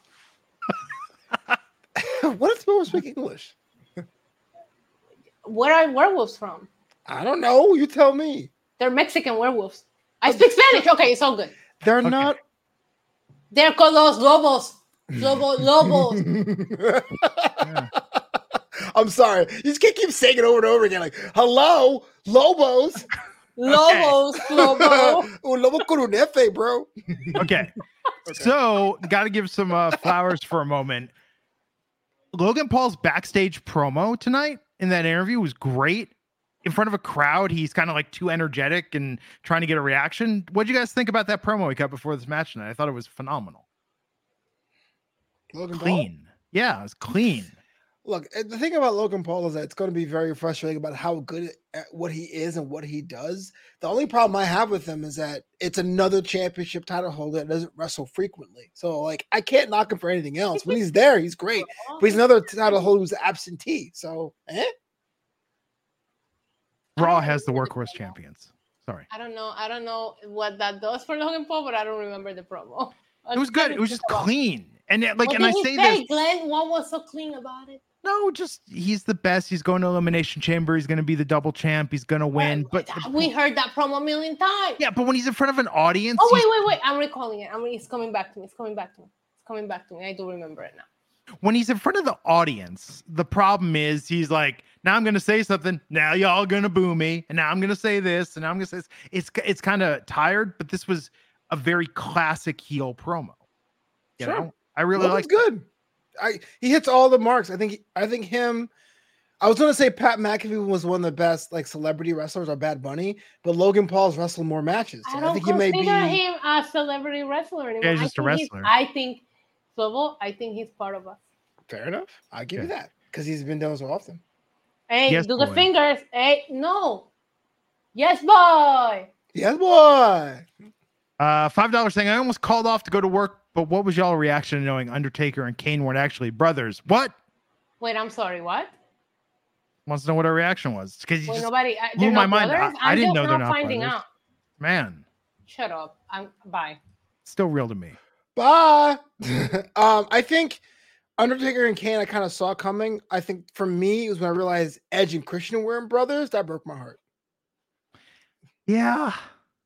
What if people speak English? Where are werewolves from? I don't know. You tell me. They're Mexican werewolves. I speak Spanish. Okay, it's all good. They're not. They're called los lobos. Lobos. Yeah. I'm sorry. You just can't keep saying it over and over again. Like, hello, Lobos. Lobos, Lobo. Lobo con un F, bro. Okay. So, got to give some flowers for a moment. Logan Paul's backstage promo tonight in that interview was great. In front of a crowd, he's kind of like too energetic and trying to get a reaction. What do you guys think about that promo he cut before this match tonight? I thought it was phenomenal. Logan Clean. Paul? Yeah, it was clean. Look, the thing about Logan Paul is that it's going to be very frustrating about how good at what he is and what he does. The only problem I have with him is that it's another championship title holder that doesn't wrestle frequently. So, like, I can't knock him for anything else. When he's there, he's great. But he's another title holder who's absentee. So, Raw has the workhorse champions. Sorry. I don't know what that does for Logan Paul, but I don't remember the promo. It was good. It was just clean. And like, what and I did say he say, this, Glenn? What was so clean about it? no, just he's the best. He's going to Elimination Chamber. He's going to be the double champ. He's going to win. But We heard that promo a million times. yeah, but when he's in front of an audience, Oh, wait. I'm recalling it. It's coming back to me. It's coming back to me. I do remember it now. when he's in front of the audience, the problem is he's like, now I'm going to say something. Now y'all going to boo me. And now I'm going to say this. And now I'm going to say this. It's kind of tired, but this was a very classic heel promo. You know? I really like good. He hits all the marks. I think him. I was going to say Pat McAfee was one of the best like celebrity wrestlers or Bad Bunny, but Logan Paul's wrestled more matches. So I think he may be him a celebrity wrestler anymore. Yeah, he's just a wrestler. I think he's part of us. Fair enough. I'll give you that because he's been done so often. Hey, yes, do boy. the fingers. Hey, no. Yes, boy. Yes, boy. $5 saying I almost called off to go to work, but what was y'all reaction to knowing Undertaker and Kane weren't actually brothers? What? Wait, I'm sorry. What? Wants to know what our reaction was because you just blew They're my not mind. brothers? I didn't I'm know just they're not not finding brothers. out. Man, Shut up. Bye. still real to me. Bye. I think Undertaker and Kane I kind of saw coming. I think for me it was when I realized Edge and Christian weren't brothers. That broke my heart. Yeah.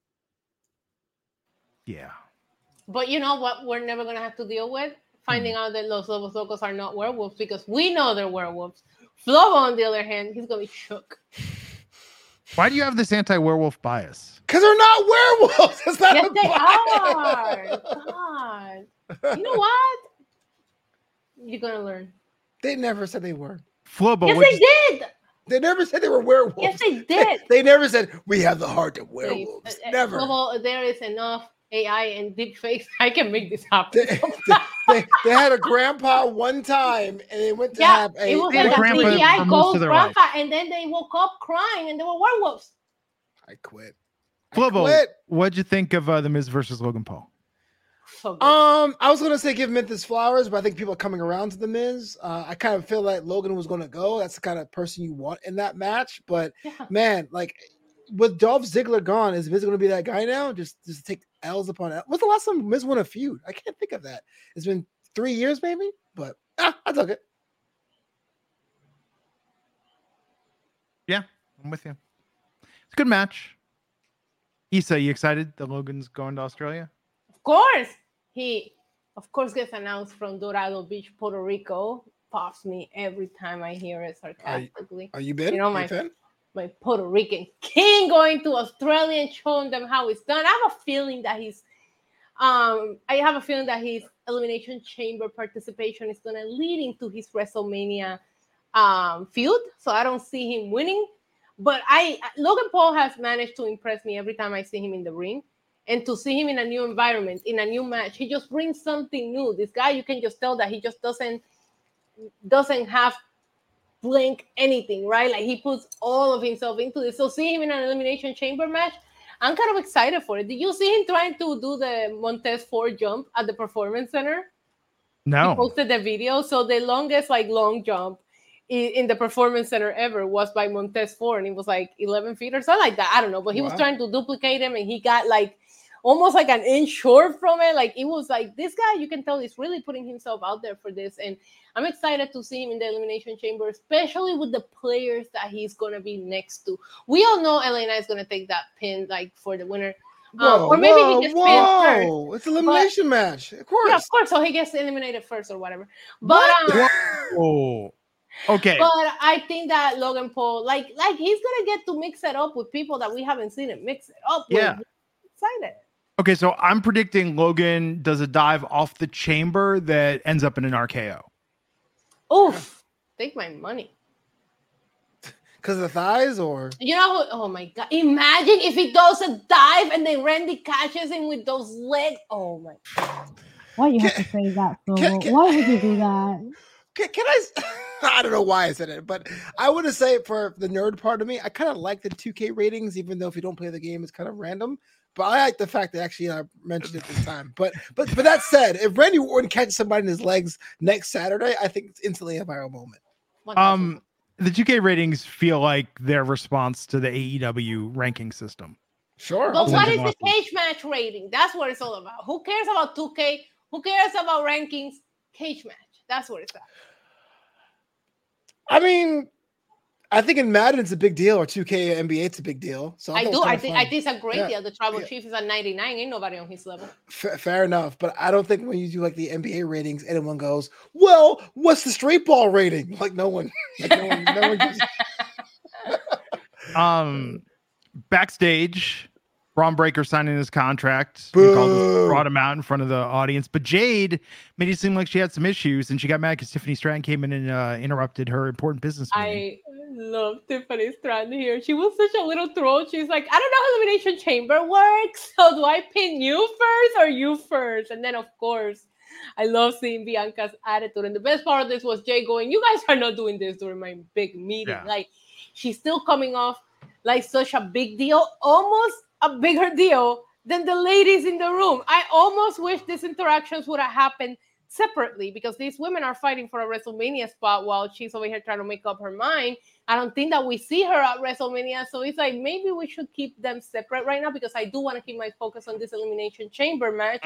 But you know what we're never going to have to deal with? Finding out that Los Lobos Locos are not werewolves because we know they're werewolves. Flobo, on the other hand, he's going to be shook. Why do you have this anti-werewolf bias? Because they're not werewolves. It's not Yes, a they bias. are. God. You know what? You're going to learn. They never said they were. Flobo, Yes, what'd they did. They never said they were werewolves. Yes, they did. They never said we have the heart of werewolves. Never. Flobo, there is enough AI and deep fakes. I can make this happen. They had a grandpa one time and they went to have a it was They had like a a grandpa for CGI most ghost of their grandpa, and then they woke up crying and they were werewolves. I quit. Flobo, what'd you think of The Miz versus Logan Paul? So good. I was gonna say give Miz his flowers, but I think people are coming around to the Miz. I kind of feel like Logan was gonna go. That's the kind of person you want in that match. But man, like with Dolph Ziggler gone, is Miz gonna be that guy now? Just take L's upon L. What's the last time Miz won a feud? I can't think of that. It's been 3 years, maybe. But I took it. Yeah, I'm with you. It's a good match. Issa, you excited that Logan's going to Australia? Of course, he gets announced from Dorado Beach, Puerto Rico. Pops me every time I hear it sarcastically. Are you been? You know, Are you a fan? my Puerto Rican king going to Australia and showing them how it's done. I have a feeling that he's I have a feeling that his Elimination Chamber participation is going to lead into his WrestleMania feud. So I don't see him winning. But Logan Paul has managed to impress me every time I see him in the ring. And to see him in a new environment, in a new match, he just brings something new. This guy, you can just tell that he just doesn't have blink anything, right? Like he puts all of himself into this. So see him in an Elimination Chamber match, I'm kind of excited for it. Did you see him trying to do the Montez Ford jump at the Performance Center? No. He posted the video. So the longest long jump in the Performance Center ever was by Montez Ford, and it was like 11 feet or something like that. I don't know, but he was trying to duplicate him, and he got like almost like an inch short from it. Like it was like, this guy, you can tell he's really putting himself out there for this. And I'm excited to see him in the Elimination Chamber, especially with the players that he's going to be next to. We all know Elena is going to take that pin like for the winner. Or maybe he gets pinned first. It's an elimination match. Of course. Yeah, of course. So he gets eliminated first or whatever. But okay. But I think that Logan Paul, like he's gonna get to mix it up with people that we haven't seen it mix it up with. Yeah. Excited. Okay, so I'm predicting Logan does a dive off the chamber that ends up in an RKO. Oof. Take my money. Because of the thighs, or you know, oh my god! Imagine if he does a dive and then Randy catches him with those legs. Oh my god! Why you have to say that, Phil? Why would you do that? Can I don't know why I said it, but I want to say for the nerd part of me, I kind of like the 2K ratings, even though if you don't play the game, it's kind of random. But I like the fact that actually I mentioned it this time. But that said, if Randy Orton catches somebody in his legs next Saturday, I think it's instantly a viral moment. The 2K ratings feel like their response to the AEW ranking system. Sure. But what is the cage match rating? That's what it's all about. Who cares about 2K? Who cares about rankings? Cage match. That's what it's at. I mean, I think in Madden it's a big deal, or 2K NBA it's a big deal. So I think it's a great deal. The Tribal Chief is at 99. Ain't nobody on his level. Fair enough, but I don't think when you do like the NBA ratings, anyone goes, "Well, what's the straight ball rating?" Like no one. Backstage, Braun Breaker signing his contract. Brought him out in front of the audience, but Jade made it seem like she had some issues, and she got mad because Tiffany Stratton came in and interrupted her important business meeting. I love Tiffany Stratton here. She was such a little troll. She's like, I don't know how Elimination Chamber works, so do I pin you first or you first? And then, of course, I love seeing Bianca's attitude. And the best part of this was Jay going, you guys are not doing this during my big meeting. Yeah. Like, she's still coming off like such a big deal, almost a bigger deal than the ladies in the room. I almost wish these interactions would have happened separately, because these women are fighting for a WrestleMania spot while she's over here trying to make up her mind. I don't think that we see her at WrestleMania, so it's like maybe we should keep them separate right now, because I do want to keep my focus on this Elimination Chamber match.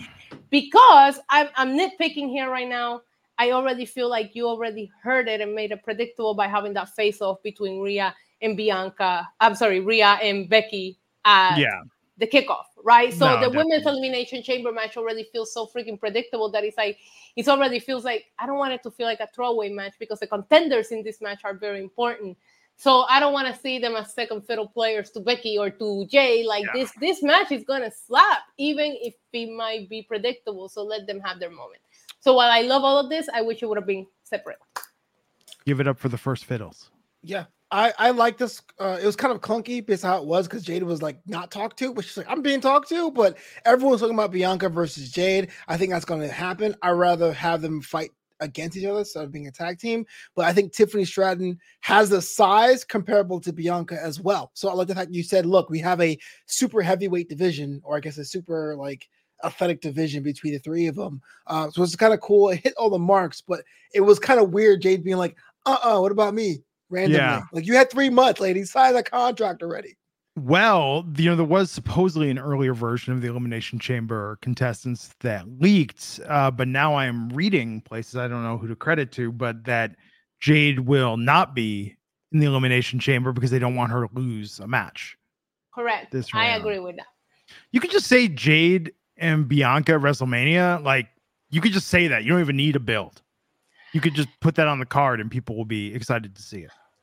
Because I'm nitpicking here right now. I already feel like you already heard it and made it predictable by having that face-off between Rhea and Bianca. I'm sorry, Rhea and Becky at the kickoff, right? So the women's Elimination Chamber match already feels so freaking predictable that it's like, it already feels like, I don't want it to feel like a throwaway match, because the contenders in this match are very important. So I don't want to see them as second fiddle players to Becky or to Jay. Like this match is going to slap, even if it might be predictable. So let them have their moment. So while I love all of this, I wish it would have been separate. Give it up for the first fiddles. Yeah. I like this. It was kind of clunky based on how it was, because Jade was like not talked to, but she's like, I'm being talked to, but everyone's talking about Bianca versus Jade. I think that's going to happen. I'd rather have them fight against each other instead of being a tag team. But I think Tiffany Stratton has the size comparable to Bianca as well. So I like the fact you said, look, we have a super heavyweight division, or I guess a super like athletic division between the three of them. So it's kind of cool. It hit all the marks, but it was kind of weird Jade being like, what about me? Randomly. Like, you had 3 months, lady. Sign the contract already. Well, there was supposedly an earlier version of the Elimination Chamber contestants that leaked, but now I am reading places, I don't know who to credit to, but that Jade will not be in the Elimination Chamber because they don't want her to lose a match. Correct. I agree with that. You could just say Jade and Bianca at WrestleMania. Like, you could just say that. You don't even need a build. You could just put that on the card and people will be excited to see it.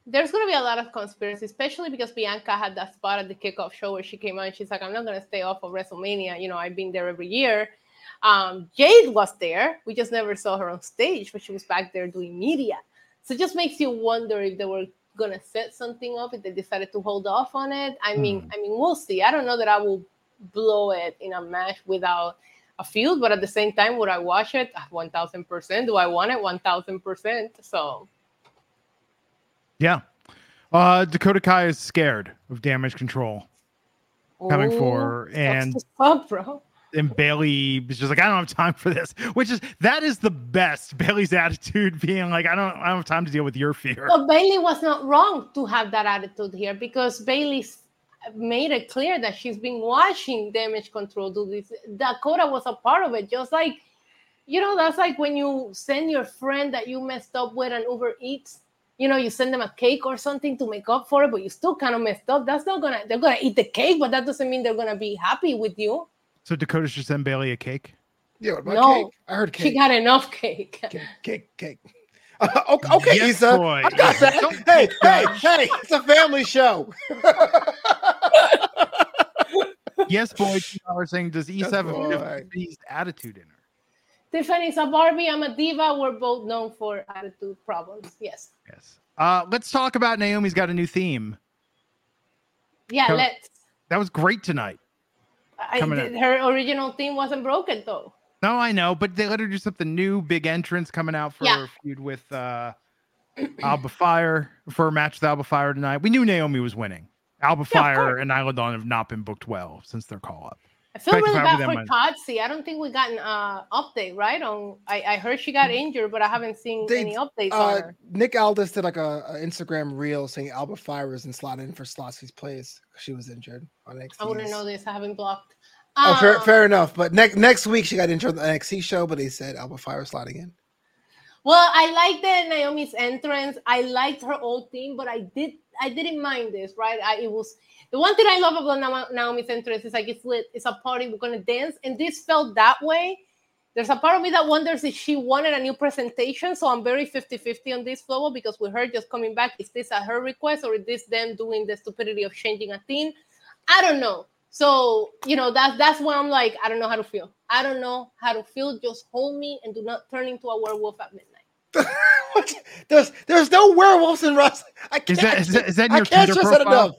There's going to be a lot of conspiracy, especially because Bianca had that spot at the kickoff show where she came out and she's like, I'm not going to stay off of WrestleMania. You know, I've been there every year. Jade was there. We just never saw her on stage, but she was back there doing media. So it just makes you wonder if they were going to set something up, if they decided to hold off on it. I mean, we'll see. I don't know that I will blow it in a match without a feud, but at the same time, would I watch it? 1,000%. Do I want it? 1,000%. So... Yeah. Dakota Kai is scared of Damage Control coming for her, and Bailey is just like, I don't have time for this, that is the best. Bailey's attitude being like, I don't have time to deal with your fear. But Bailey was not wrong to have that attitude here, because Bailey made it clear that she's been watching Damage Control do this. Dakota was a part of it, just like, you know, that's like when you send your friend that you messed up with an Uber Eats. You know, you send them a cake or something to make up for it, but you still kind of messed up. They're gonna eat the cake, but that doesn't mean they're gonna be happy with you. So Dakota should send Bailey a cake? Yeah, what about cake? I heard cake. She got enough cake. Cake. Okay, yes, Issa. boy. I got that. Hey, it's a family show. Yes, boy. $2 saying, does Issa have a 50s attitude in her? Tiffany's a Barbie. I'm a diva. We're both known for attitude problems. Yes. Let's talk about Naomi's got a new theme. Yeah, let's. That was great tonight. Her original theme wasn't broken, though. No, I know, but they let her do something new. Big entrance coming out for a feud with Alba Fire, for a match with Alba Fire tonight. We knew Naomi was winning. Alba Fire and Isla Dawn have not been booked well since their call-up. I feel really bad for Totsi. I don't think we got an update, right? I heard she got injured, but I haven't seen any updates on her. Nick Aldis did like a Instagram reel saying Alba Fire was in for Slotsky's place because she was injured on NXT. I wouldn't know this. I haven't blocked. Fair enough. But next week she got injured on the NXT show, but they said Alba Fire was slotting in. Well, I liked Naomi's entrance. I liked her old theme, but I didn't mind this, right? It was the one thing I love about Naomi's entrance is like it's lit, it's a party, we're gonna dance, and this felt that way. There's a part of me that wonders if she wanted a new presentation, so I'm very 50-50 on this, Flowo, because with her just coming back, is this at her request or is this them doing the stupidity of changing a theme? I don't know. So, you know, that's why I'm like, I don't know how to feel. I don't know how to feel. Just hold me and do not turn into a werewolf at midnight. There's no werewolves in wrestling. Is that your Tinder profile?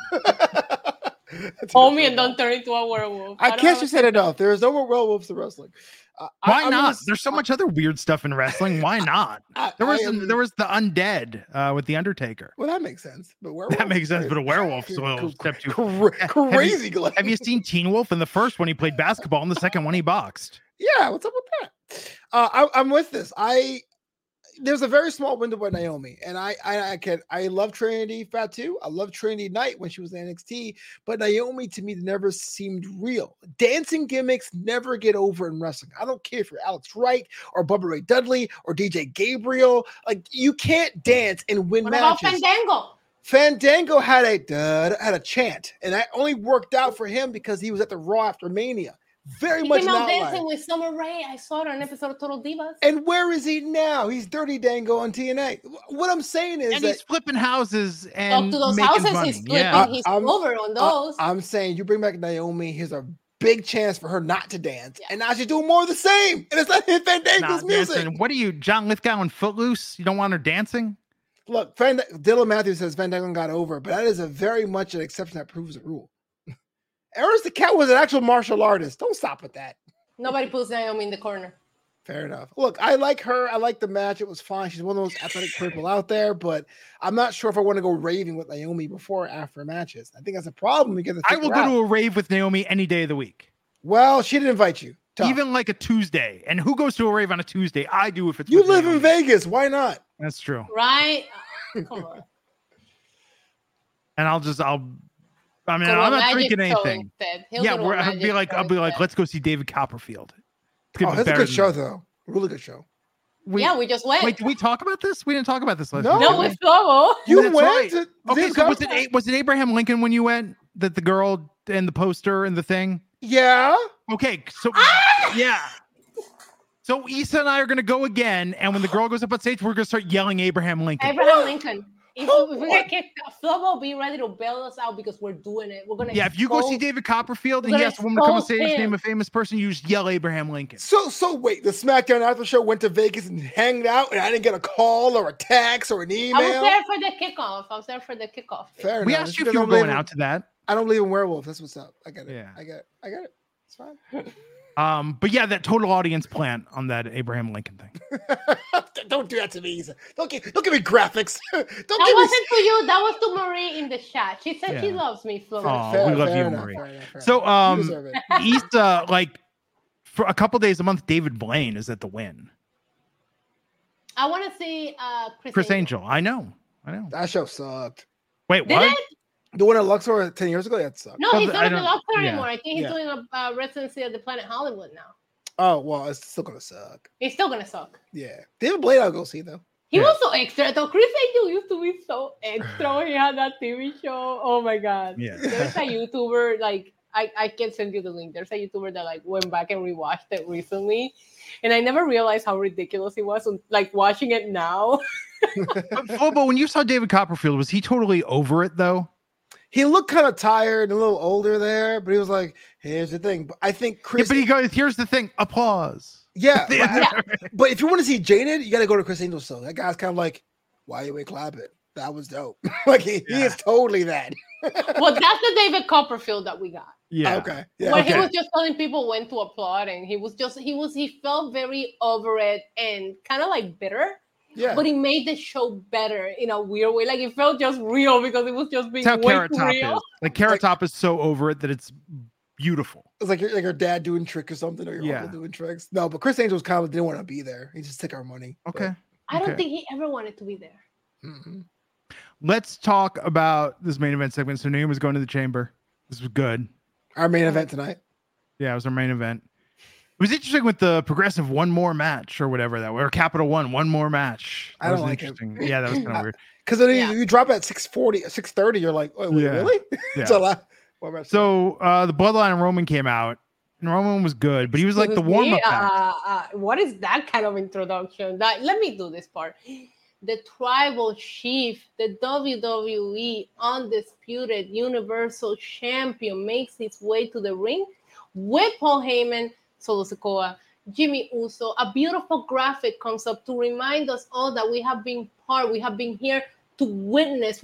Hold me and don't turn into a werewolf. I can't just say enough. There's no more werewolves in wrestling. Why not? There's so much other weird stuff in wrestling. Why not? There was the undead with the Undertaker. Well, that makes sense. But that makes sense. But a werewolf is a step too crazy. Have you seen Teen Wolf? In the first one, he played basketball. In the second one, he boxed. Yeah, what's up with that? I'm with this. There's a very small window by Naomi, and I love Trinity Fatu. I love Trinity Knight when she was in NXT, but Naomi to me never seemed real. Dancing gimmicks never get over in wrestling. I don't care if you're Alex Wright or Bubba Ray Dudley or DJ Gabriel. Like, you can't dance and win matches. What about Fandango? Fandango had a chant, and that only worked out for him because he was at the Raw after Mania. He much came out dancing with Summer Rae. I saw it on an episode of Total Divas. And where is he now? He's Dirty Dango on TNA. What I'm saying is, he's flipping houses and to those making houses. Money. He's flipping. He's over on those. I'm saying you bring back Naomi. Here's a big chance for her not to dance, and now she's doing more of the same. And it's not Fandango's music. Dancing. What are you, John Lithgow and Footloose? You don't want her dancing? Look, Dylan Matthews says Fandango got over, but that is a very much an exception that proves the rule. Eris the Cat was an actual martial artist. Don't stop with that. Nobody puts Naomi in the corner. Fair enough. Look, I like her. I like the match. It was fine. She's one of those athletic people out there, but I'm not sure if I want to go raving with Naomi before or after matches. I think that's a problem. I will go to a rave with Naomi any day of the week. Well, she didn't invite you. Tough. Even like a Tuesday. And who goes to a rave on a Tuesday? I do if it's you live Naomi. In Vegas. Why not? That's true. Right? Come on. And I'm not drinking anything. Yeah, I'll be like, let's go see David Copperfield. That's a good show, though. Really good show. We just went. Wait, did we talk about this? We didn't talk about this last week. No, with Flowo. You went. Right. Okay, so was it Abraham Lincoln when you went? That the girl and the poster and the thing? Yeah. Okay, so yeah. So Issa and I are gonna go again, and when the girl goes up on stage, we're gonna start yelling Abraham Lincoln. Abraham Lincoln. If we get kicked out, Flo will be ready to bail us out because we're doing it. We're gonna. Yeah, if you go see David Copperfield and he asks a woman to come on stage, name a famous person, you just yell Abraham Lincoln. So wait, the SmackDown After Show went to Vegas and hanged out, and I didn't get a call or a text or an email. I was there for the kickoff. Fair enough. We asked you if you were going out to that. I don't believe in werewolf. That's what's up. I get it. Yeah. I get it. It's fine. But yeah, that total audience plan on that Abraham Lincoln thing. Don't do that to me. Don't give me graphics. That wasn't to you. That was to Marie in the chat. She said she loves me, Flo. Oh, we love you, Marie. So, East, like for a couple days a month, David Blaine is at the Win. I want to see Chris Angel. I know. That show sucked. Wait, what? The one at Luxor 10 years ago? That sucked. No, he's not at the Luxor anymore. I think he's doing a residency at the Planet Hollywood now. Oh, well, it's still going to suck. It's still going to suck. Yeah. David Blaine, I'll go see, though. He was so extra, though. Chris Angel used to be so extra when he had that TV show. Oh, my God. Yeah. There's a YouTuber, like, I can send you the link. There's a YouTuber that, like, went back and rewatched it recently. And I never realized how ridiculous he was, like, watching it now. But when you saw David Copperfield, was he totally over it, though? He looked kind of tired and a little older there, but he was like, here's the thing. But I think Chris... Yeah, but he goes, here's the thing. Applause. Yeah. But if you want to see Jaded, you got to go to Chris Angel show. That guy's kind of like, why you ain't clapping? That was dope. Like, he is totally that. Well, that's the David Copperfield that we got. Yeah. Okay. Yeah. Where he was just telling people when to applaud, and he felt very over it and kind of like bitter. Yeah. But he made the show better in a weird way. Like, it felt just real because it was just being That's how way Carrot too Top real. is. Like, Carrot Top is so over it that it's beautiful. It's like your dad doing trick or something, or your uncle doing tricks. No, but Chris Angel kind of didn't want to be there. He just took our money. Okay. I don't think he ever wanted to be there. Mm-hmm. Let's talk about this main event segment. So Naomi was going to the chamber. This was good. Our main event tonight. Yeah, it was our main event. It was interesting with the progressive one more match or whatever that or Capital One more match. I don't like it. Yeah, that was kind of weird. Because you drop at 6:40, 6:30, you're like, oh, wait, really? Yeah. So the Bloodline and Roman came out, and Roman was good, but he was like the warm up. What is that kind of introduction? Let me do this part. The Tribal Chief, the WWE Undisputed Universal Champion, makes his way to the ring with Paul Heyman, Solo Sikoa, Jimmy Uso. A beautiful graphic comes up to remind us all that we have been here to witness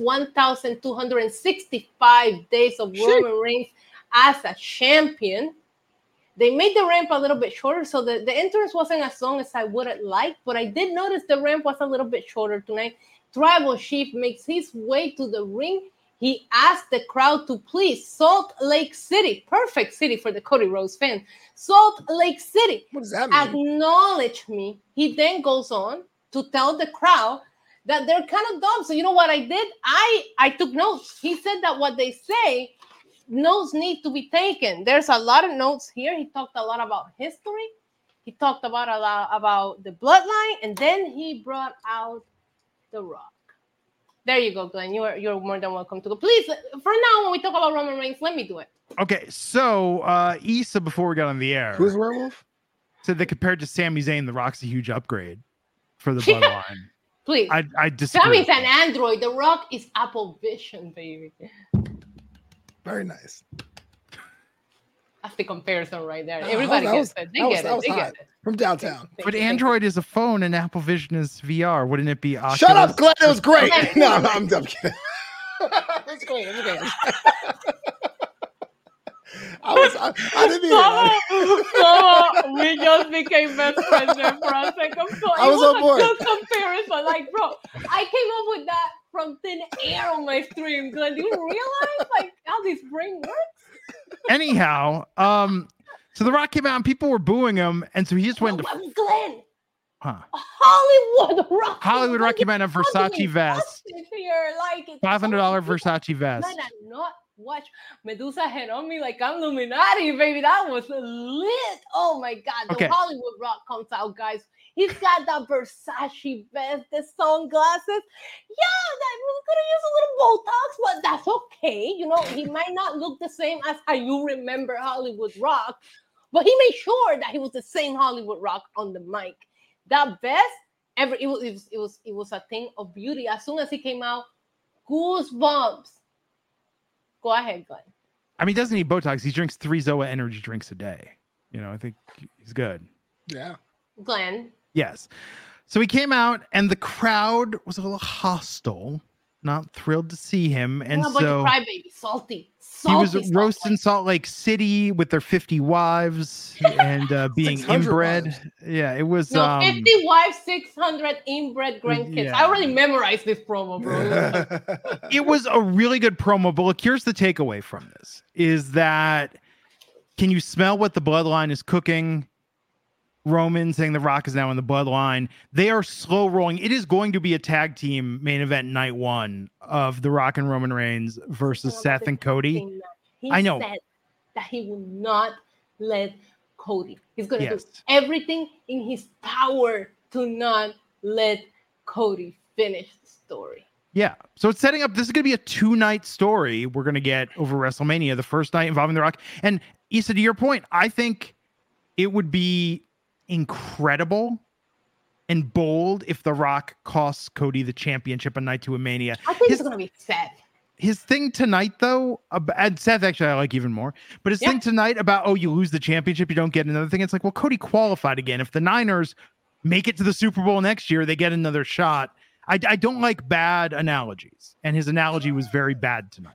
1,265 days of Roman Reigns as a champion. They made the ramp a little bit shorter, so the entrance wasn't as long as I would have liked, but I did notice the ramp was a little bit shorter tonight. Tribal Chief makes his way to the ring. He asked the crowd to please Salt Lake City, perfect city for the Cody Rhodes fan. Salt Lake City, what does that mean? Acknowledge me. He then goes on to tell the crowd that they're kind of dumb. So you know what I did? I took notes. He said that what they say, notes need to be taken. There's a lot of notes here. He talked a lot about history. He talked about a lot about the bloodline, and then he brought out The Rock. There you go, Glenn. You're more than welcome to go. Please, for now, when we talk about Roman Reigns, let me do it. Okay, so Issa, before we got on the air, who's Werewolf? Said that compared to Sami Zayn, The Rock's a huge upgrade for the bloodline. Please, I disagree. Sami's an android. The Rock is Apple Vision, baby. Very nice. That's the comparison right there. Everybody gets it. They get it. From downtown. But Android is a phone and Apple Vision is VR. Wouldn't it be Oculus? Shut up, Glenn. It was great. No, I'm kidding. It's great. I didn't mean it. We just became best friends there for a second. So I was on board. Good comparison. Like, bro, I came up with that from thin air on my stream. Glenn, do you realize like how this brain works? Anyhow, so The Rock came out and people were booing him, and so he just went to Glenn. Hollywood Rock came out in a Versace vest. Here, like $500 Versace vest. Man, I'm not watch Medusa head on me like I'm Illuminati, baby. That was lit. Oh my God. The Hollywood Rock comes out, guys. He's got that Versace vest, the sunglasses. Yeah, that we're gonna use a little Botox, but that's okay. You know, he might not look the same as how you remember Hollywood Rock, but he made sure that he was the same Hollywood Rock on the mic. That vest, it was a thing of beauty. As soon as he came out goosebumps. Go ahead, Glenn. I mean, he doesn't need Botox. He drinks 3 Zoa energy drinks a day. You know, I think he's good. Yeah. Glenn. Yes. So he came out and the crowd was a little hostile, not thrilled to see him. And so crybaby, salty. He was roasting Salt Lake City with their 50 wives and being inbred. wives. Yeah, it was 50 wives, 600 inbred grandkids. Yeah. I already memorized this promo, bro. It was a really good promo. But look, here's the takeaway from this is that can you smell what the bloodline is cooking? Roman saying The Rock is now in the bloodline. They are slow rolling. It is going to be a tag team main event night 1 of The Rock and Roman Reigns versus Seth and Cody. He said that he will not let Cody. He's going to do everything in his power to not let Cody finish the story. Yeah. So it's setting up. This is going to be a 2-night story we're going to get over WrestleMania. The first night involving The Rock. And Issa, to your point, I think it would be incredible and bold if The Rock costs Cody the championship on night 2 of Mania. I think it's going to be Seth. His thing tonight, though, and Seth actually I like even more, but his thing tonight about, you lose the championship, you don't get another thing. It's like, well, Cody qualified again. If the Niners make it to the Super Bowl next year, they get another shot. I don't like bad analogies, and his analogy was very bad tonight.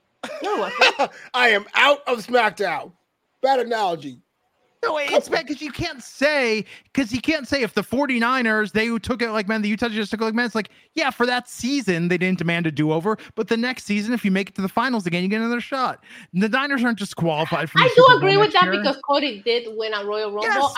I am out of SmackDown. Bad analogy. No, it's bad because you can't say if the 49ers, they took it like men, the Utah just took it like men. It's like, yeah, for that season, they didn't demand a do-over. But the next season, if you make it to the finals again, you get another shot. The Niners aren't disqualified from the Super Bowl agree with that year. because Cody did win a Royal Rumble. Yes.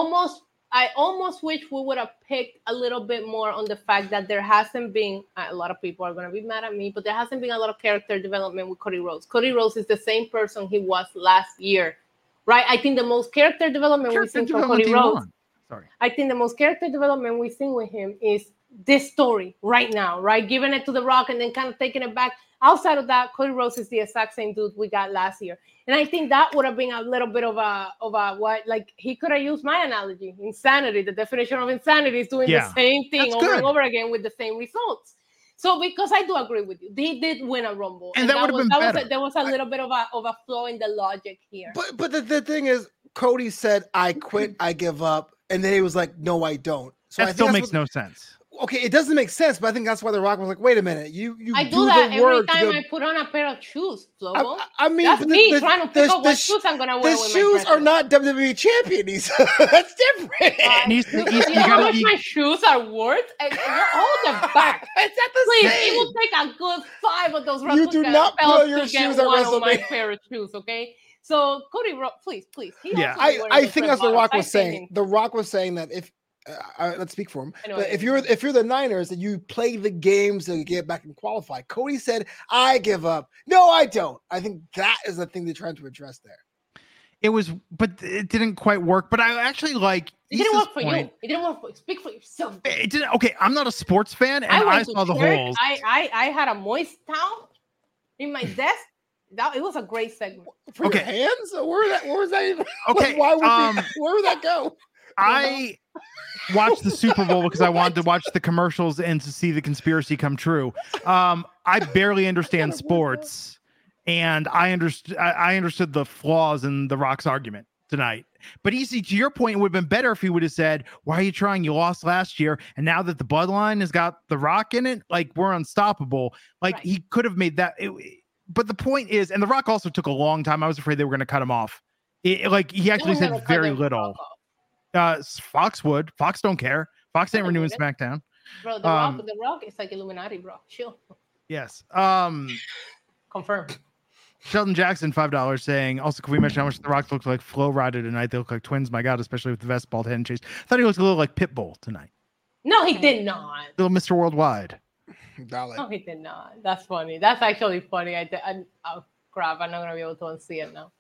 I almost wish we would have picked a little bit more on the fact that there hasn't been, a lot of people are going to be mad at me, but there hasn't been a lot of character development with Cody Rhodes. Cody Rhodes is the same person he was last year. Right, I think the most character development we've seen from Cody Rhodes. I think the most character development we've seen with him is this story right now, right? Giving it to The Rock and then kind of taking it back. Outside of that, Cody Rhodes is the exact same dude we got last year, and I think that would have been a little bit of a what, like he could have used my analogy, insanity. The definition of insanity is doing the same thing over and over again with the same results. So, because I do agree with you, they did win a Rumble, and that would have been better. There was a little bit of a flaw in the logic here. But the thing is, Cody said, "I quit, I give up," and then he was like, "No, I don't." So that still makes no sense. Okay, it doesn't make sense, but I think that's why The Rock was like, "Wait a minute, you." I do that every time I put on a pair of shoes, Flobo. I mean, that's me trying to pick up what shoes I'm gonna wear. The shoes are not WWE champions. That's different. You know how much my shoes are worth? Hold them back. It's not the Please, same. it will take a good 5 of those You do not put your shoes at one of my WrestleMania. pair of shoes, okay? So Cody, please. I think that's what The Rock was saying. The Rock was saying that if let's speak for him. But if you're the Niners and you play the games to get back and qualify, Cody said, "I give up." No, I don't. I think that is the thing they're trying to address there. It was, but it didn't quite work. But I actually like. It didn't work for you. It didn't work for you. Speak for yourself. It didn't. Okay, I'm not a sports fan, and I saw the holes. I had a moist towel in my desk. It was a great segment. For your hands? Where was that even? Okay, where would that go? I watched the Super Bowl because I wanted to watch the commercials and to see the conspiracy come true. I barely understand sports, and I understood the flaws in The Rock's argument tonight. But easy to your point, it would have been better if he would have said, "Why are you trying? You lost last year, and now that the bloodline has got The Rock in it, like we're unstoppable." Like he could have made that. But the point is, and The Rock also took a long time. I was afraid they were going to cut him off. Like he actually said very little. Fox would. Fox don't care. Fox ain't renewing SmackDown. Bro, the Rock is like Illuminati, bro. Chill. Yes. Confirmed. Sheldon Jackson, $5 saying, also, can we mention how much The Rock looked like Flo Rida tonight? They look like twins. My God, especially with the vest, bald head, and chase. I thought he looked a little like Pitbull tonight. No, he did not. Little Mr. Worldwide. No, he did not. That's funny. That's actually funny. Oh, crap. I'm not going to be able to unsee it now.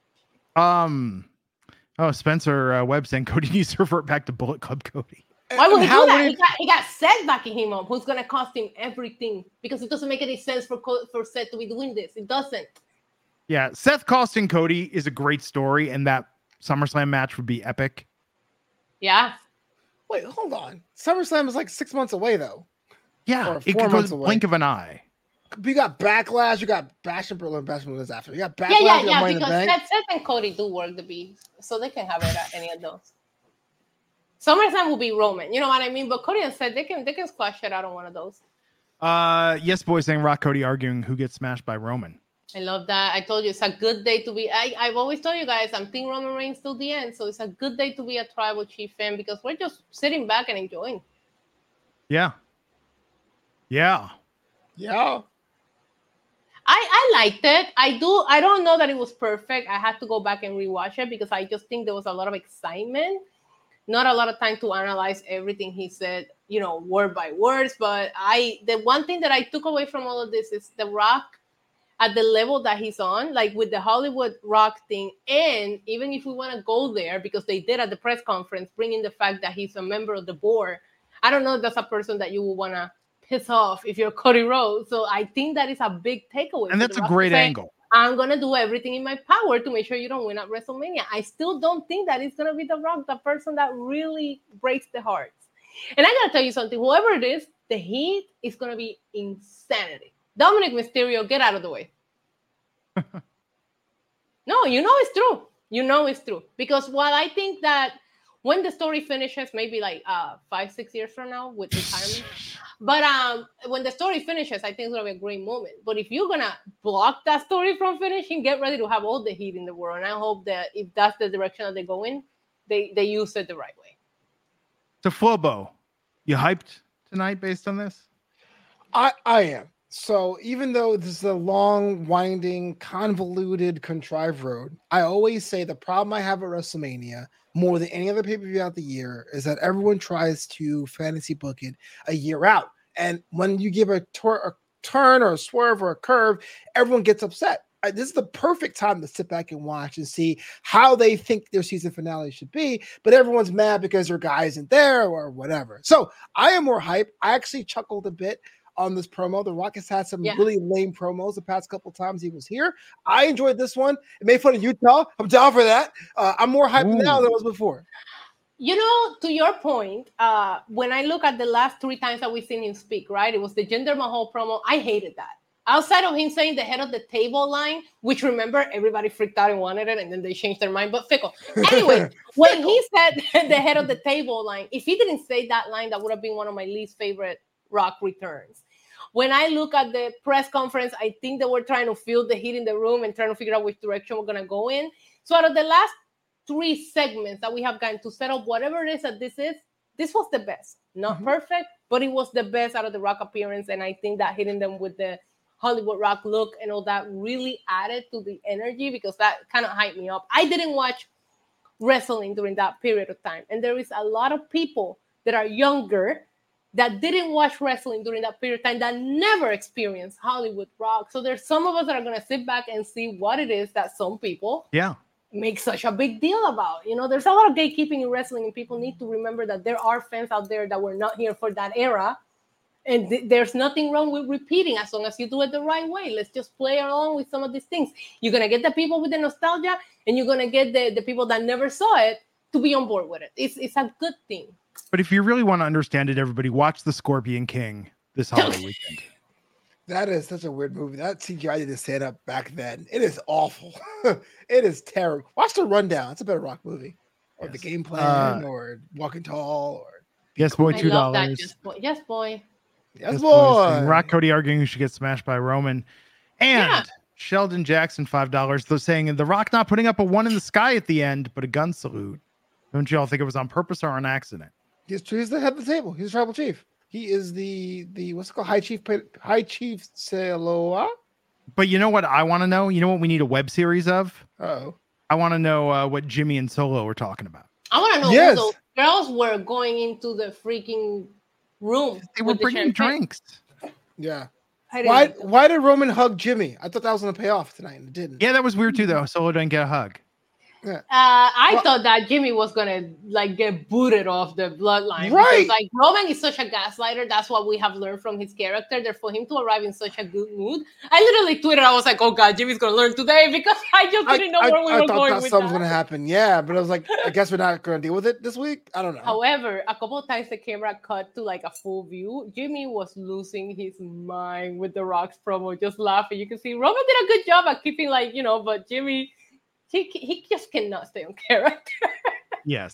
Oh, Spencer Webb saying Cody needs to revert back to Bullet Club Cody. Why would he do that? He got Seth backing him up, who's going to cost him everything because it doesn't make any sense for Seth to be doing this. It doesn't. Yeah, Seth costing Cody is a great story, and that SummerSlam match would be epic. Yeah. Wait, hold on. SummerSlam is like 6 months away, though. Yeah, it could go the blink of an eye. Backlash, you got Bash and Berlin. Bash and Berlin is after. You got Backlash. Yeah. Because Seth and Cody do work the beat, so they can have it at any of those. SummerSlam will be Roman. You know what I mean? But Cody and Seth, they can squash it out on one of those. Yes, boy, saying Rock Cody arguing who gets smashed by Roman. I love that. I told you it's a good day to be. I've always told you guys I'm Team Roman Reigns till the end, so it's a good day to be a Tribal Chief fan because we're just sitting back and enjoying. Yeah. I liked it. I don't know that it was perfect. I had to go back and rewatch it because I just think there was a lot of excitement, not a lot of time to analyze everything he said, word by words. But the one thing that I took away from all of this is The Rock at the level that he's on, like with the Hollywood Rock thing. And even if we want to go there, because they did at the press conference, bringing the fact that he's a member of the board. I don't know if that's a person that you would want to piss off if you're Cody Rhodes. So I think that is a big takeaway. And that's a great angle. I'm going to do everything in my power to make sure you don't win at WrestleMania. I still don't think that it's going to be The Rock, the person that really breaks the hearts. And I got to tell you something. Whoever it is, the heat is going to be insanity. Dominic Mysterio, get out of the way. No, it's true. It's true. Because while I think that when the story finishes, maybe like 5-6 years from now with retirement, but when the story finishes, I think it's going to be a great moment. But if you're going to block that story from finishing, get ready to have all the heat in the world. And I hope that if that's the direction that they go in, they use it the right way. So, Flobo, you hyped tonight based on this? I am. So even though this is a long, winding, convoluted, contrived road, I always say the problem I have at WrestleMania, more than any other pay-per-view out the year, is that everyone tries to fantasy book it a year out. And when you give a turn or a swerve or a curve, everyone gets upset. This is the perfect time to sit back and watch and see how they think their season finale should be, but everyone's mad because their guy isn't there or whatever. So I am more hype. I actually chuckled a bit on this promo. The Rock has had some really lame promos the past couple times he was here. I enjoyed this one. It made fun of Utah. I'm down for that. I'm more hyped now than I was before. To your point, when I look at the last 3 times that we've seen him speak, right? It was the Jinder Mahal promo. I hated that. Outside of him saying the head of the table line, which remember, everybody freaked out and wanted it, and then they changed their mind, but fickle. Anyway, when he said the head of the table line, if he didn't say that line, that would have been one of my least favorite Rock returns. When I look at the press conference, I think they were trying to feel the heat in the room and trying to figure out which direction we're going to go in. So out of the last 3 segments that we have gotten to set up whatever it is that this is, this was the best. Not perfect, but it was the best out of the Rock appearance. And I think that hitting them with the Hollywood Rock look and all that really added to the energy because that kind of hyped me up. I didn't watch wrestling during that period of time. And there is a lot of people that are younger that didn't watch wrestling during that period of time that never experienced Hollywood Rock. So there's some of us that are going to sit back and see what it is that some people make such a big deal about. There's a lot of gatekeeping in wrestling, and people need to remember that there are fans out there that were not here for that era. And there's nothing wrong with repeating as long as you do it the right way. Let's just play along with some of these things. You're going to get the people with the nostalgia, and you're going to get the people that never saw it to be on board with it. It's a good thing. But if you really want to understand it, everybody, watch The Scorpion King this holiday weekend. That is such a weird movie. That CGI did stand up back then. It is awful. It is terrible. Watch The Rundown. It's a better Rock movie. Or The Game Plan, or Walking Tall, or Yes Boy, $2. Yes, boy. Yes, boy. Rock Cody arguing who should get smashed by Roman. And Sheldon Jackson, $5. Though saying The Rock not putting up a 1 in the sky at the end, but a gun salute. Don't you all think it was on purpose or on accident? He's the head of the table. He's a tribal chief. He is the what's it called? High Chief Saloa. But you know what I want to know? You know what we need a web series of? Oh. I want to know what Jimmy and Solo were talking about. I want to know who those girls were going into the freaking room. They were bringing drinks. Yeah. Why did Roman hug Jimmy? I thought that was going to pay off tonight, and it didn't. Yeah, that was weird too, though. Solo didn't get a hug. I thought that Jimmy was gonna like get booted off the bloodline, Right. Because, like, Roman is such a gaslighter. That's what we have learned from his character. That for him to arrive in such a good mood, I literally tweeted, I was like, "Oh God, Jimmy's gonna learn today," because I just didn't know where we were going with that. Something was gonna happen, yeah. But I was like, I guess we're not gonna deal with it this week. I don't know. However, a couple of times the camera cut to like a full view. Jimmy was losing his mind with the Rock's promo, just laughing. You can see Roman did a good job at keeping but Jimmy. He just cannot stay on character. Yes.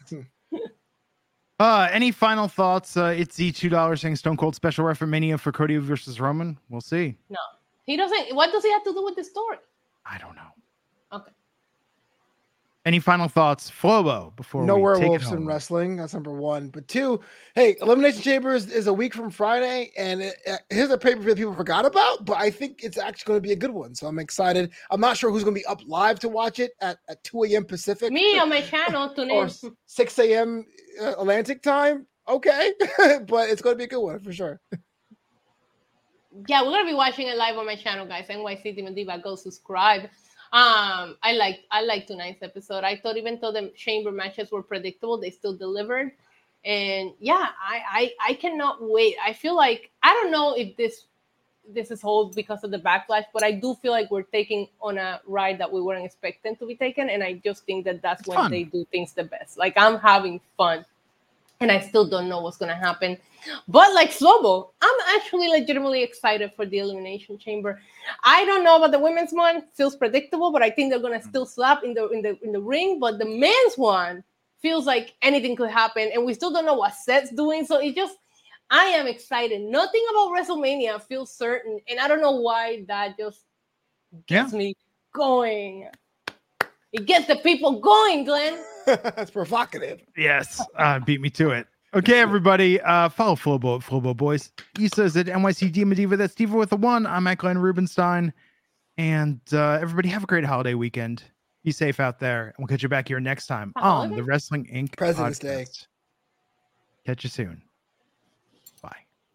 Any final thoughts? It's the $2 saying Stone Cold special ref at Mania for Cody versus Roman. We'll see. No, he doesn't. What does he have to do with the story? I don't know. Okay. Any final thoughts, Flobo? Before no we werewolves take it in home? wrestling. That's number one. But two, hey, Elimination Chamber is a week from Friday, and here's a pay-per-view that people forgot about, but I think it's actually going to be a good one. So I'm excited. I'm not sure who's going to be up live to watch it at 2 a.m. Pacific. Me on my channel tune or in. 6 a.m. Atlantic time. Okay, but it's going to be a good one for sure. Yeah, we're gonna be watching it live on my channel, guys. NYC Demon Diva, go subscribe. I like tonight's episode. I thought even though the chamber matches were predictable, they still delivered. And yeah, I cannot wait. I feel like I don't know if this is hold because of the backlash, but I do feel like we're taking on a ride that we weren't expecting to be taken, and I just think that's when fun. They do things the best. Like, I'm having fun, and I still don't know what's gonna happen. But like Slobo, I'm actually legitimately excited for the Elimination Chamber. I don't know about the women's one; feels predictable, but I think they're gonna still slap in the ring. But the men's one feels like anything could happen, and we still don't know what Seth's doing. So I am excited. Nothing about WrestleMania feels certain, and I don't know why that just gets me going. It gets the people going, Glenn. That's provocative. Yes, beat me to it. Okay, everybody, follow Flobo at Flobo Boys. He says at NYC Demon Diva. That's Diva with a 1. I'm at Glenn Rubenstein. And everybody have a great holiday weekend. Be safe out there. And we'll catch you back here next time on the Wrestling Inc. President's podcast. Day. Catch you soon. Bye.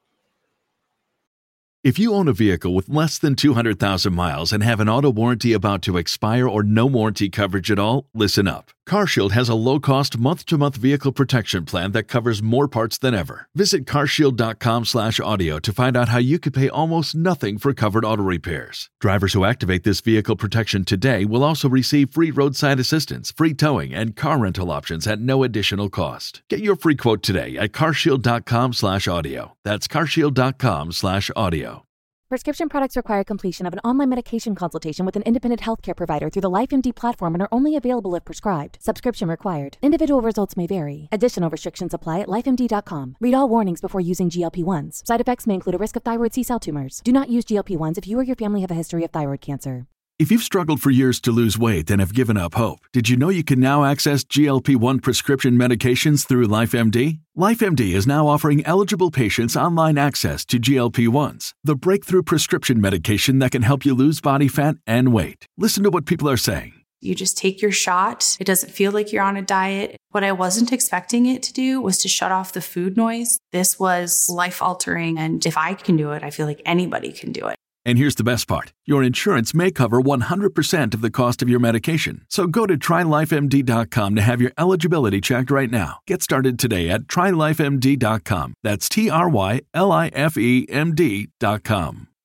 If you own a vehicle with less than 200,000 miles and have an auto warranty about to expire or no warranty coverage at all, listen up. CarShield has a low-cost month-to-month vehicle protection plan that covers more parts than ever. Visit carshield.com/audio to find out how you could pay almost nothing for covered auto repairs. Drivers who activate this vehicle protection today will also receive free roadside assistance, free towing, and car rental options at no additional cost. Get your free quote today at carshield.com/audio. That's carshield.com/audio. Prescription products require completion of an online medication consultation with an independent healthcare provider through the LifeMD platform and are only available if prescribed. Subscription required. Individual results may vary. Additional restrictions apply at lifemd.com. Read all warnings before using GLP-1s. Side effects may include a risk of thyroid C-cell tumors. Do not use GLP-1s if you or your family have a history of thyroid cancer. If you've struggled for years to lose weight and have given up hope, did you know you can now access GLP-1 prescription medications through LifeMD? LifeMD is now offering eligible patients online access to GLP-1s, the breakthrough prescription medication that can help you lose body fat and weight. Listen to what people are saying. You just take your shot. It doesn't feel like you're on a diet. What I wasn't expecting it to do was to shut off the food noise. This was life-altering, and if I can do it, I feel like anybody can do it. And here's the best part. Your insurance may cover 100% of the cost of your medication. So go to TryLifeMD.com to have your eligibility checked right now. Get started today at TryLifeMD.com. That's TryLifeMD.com.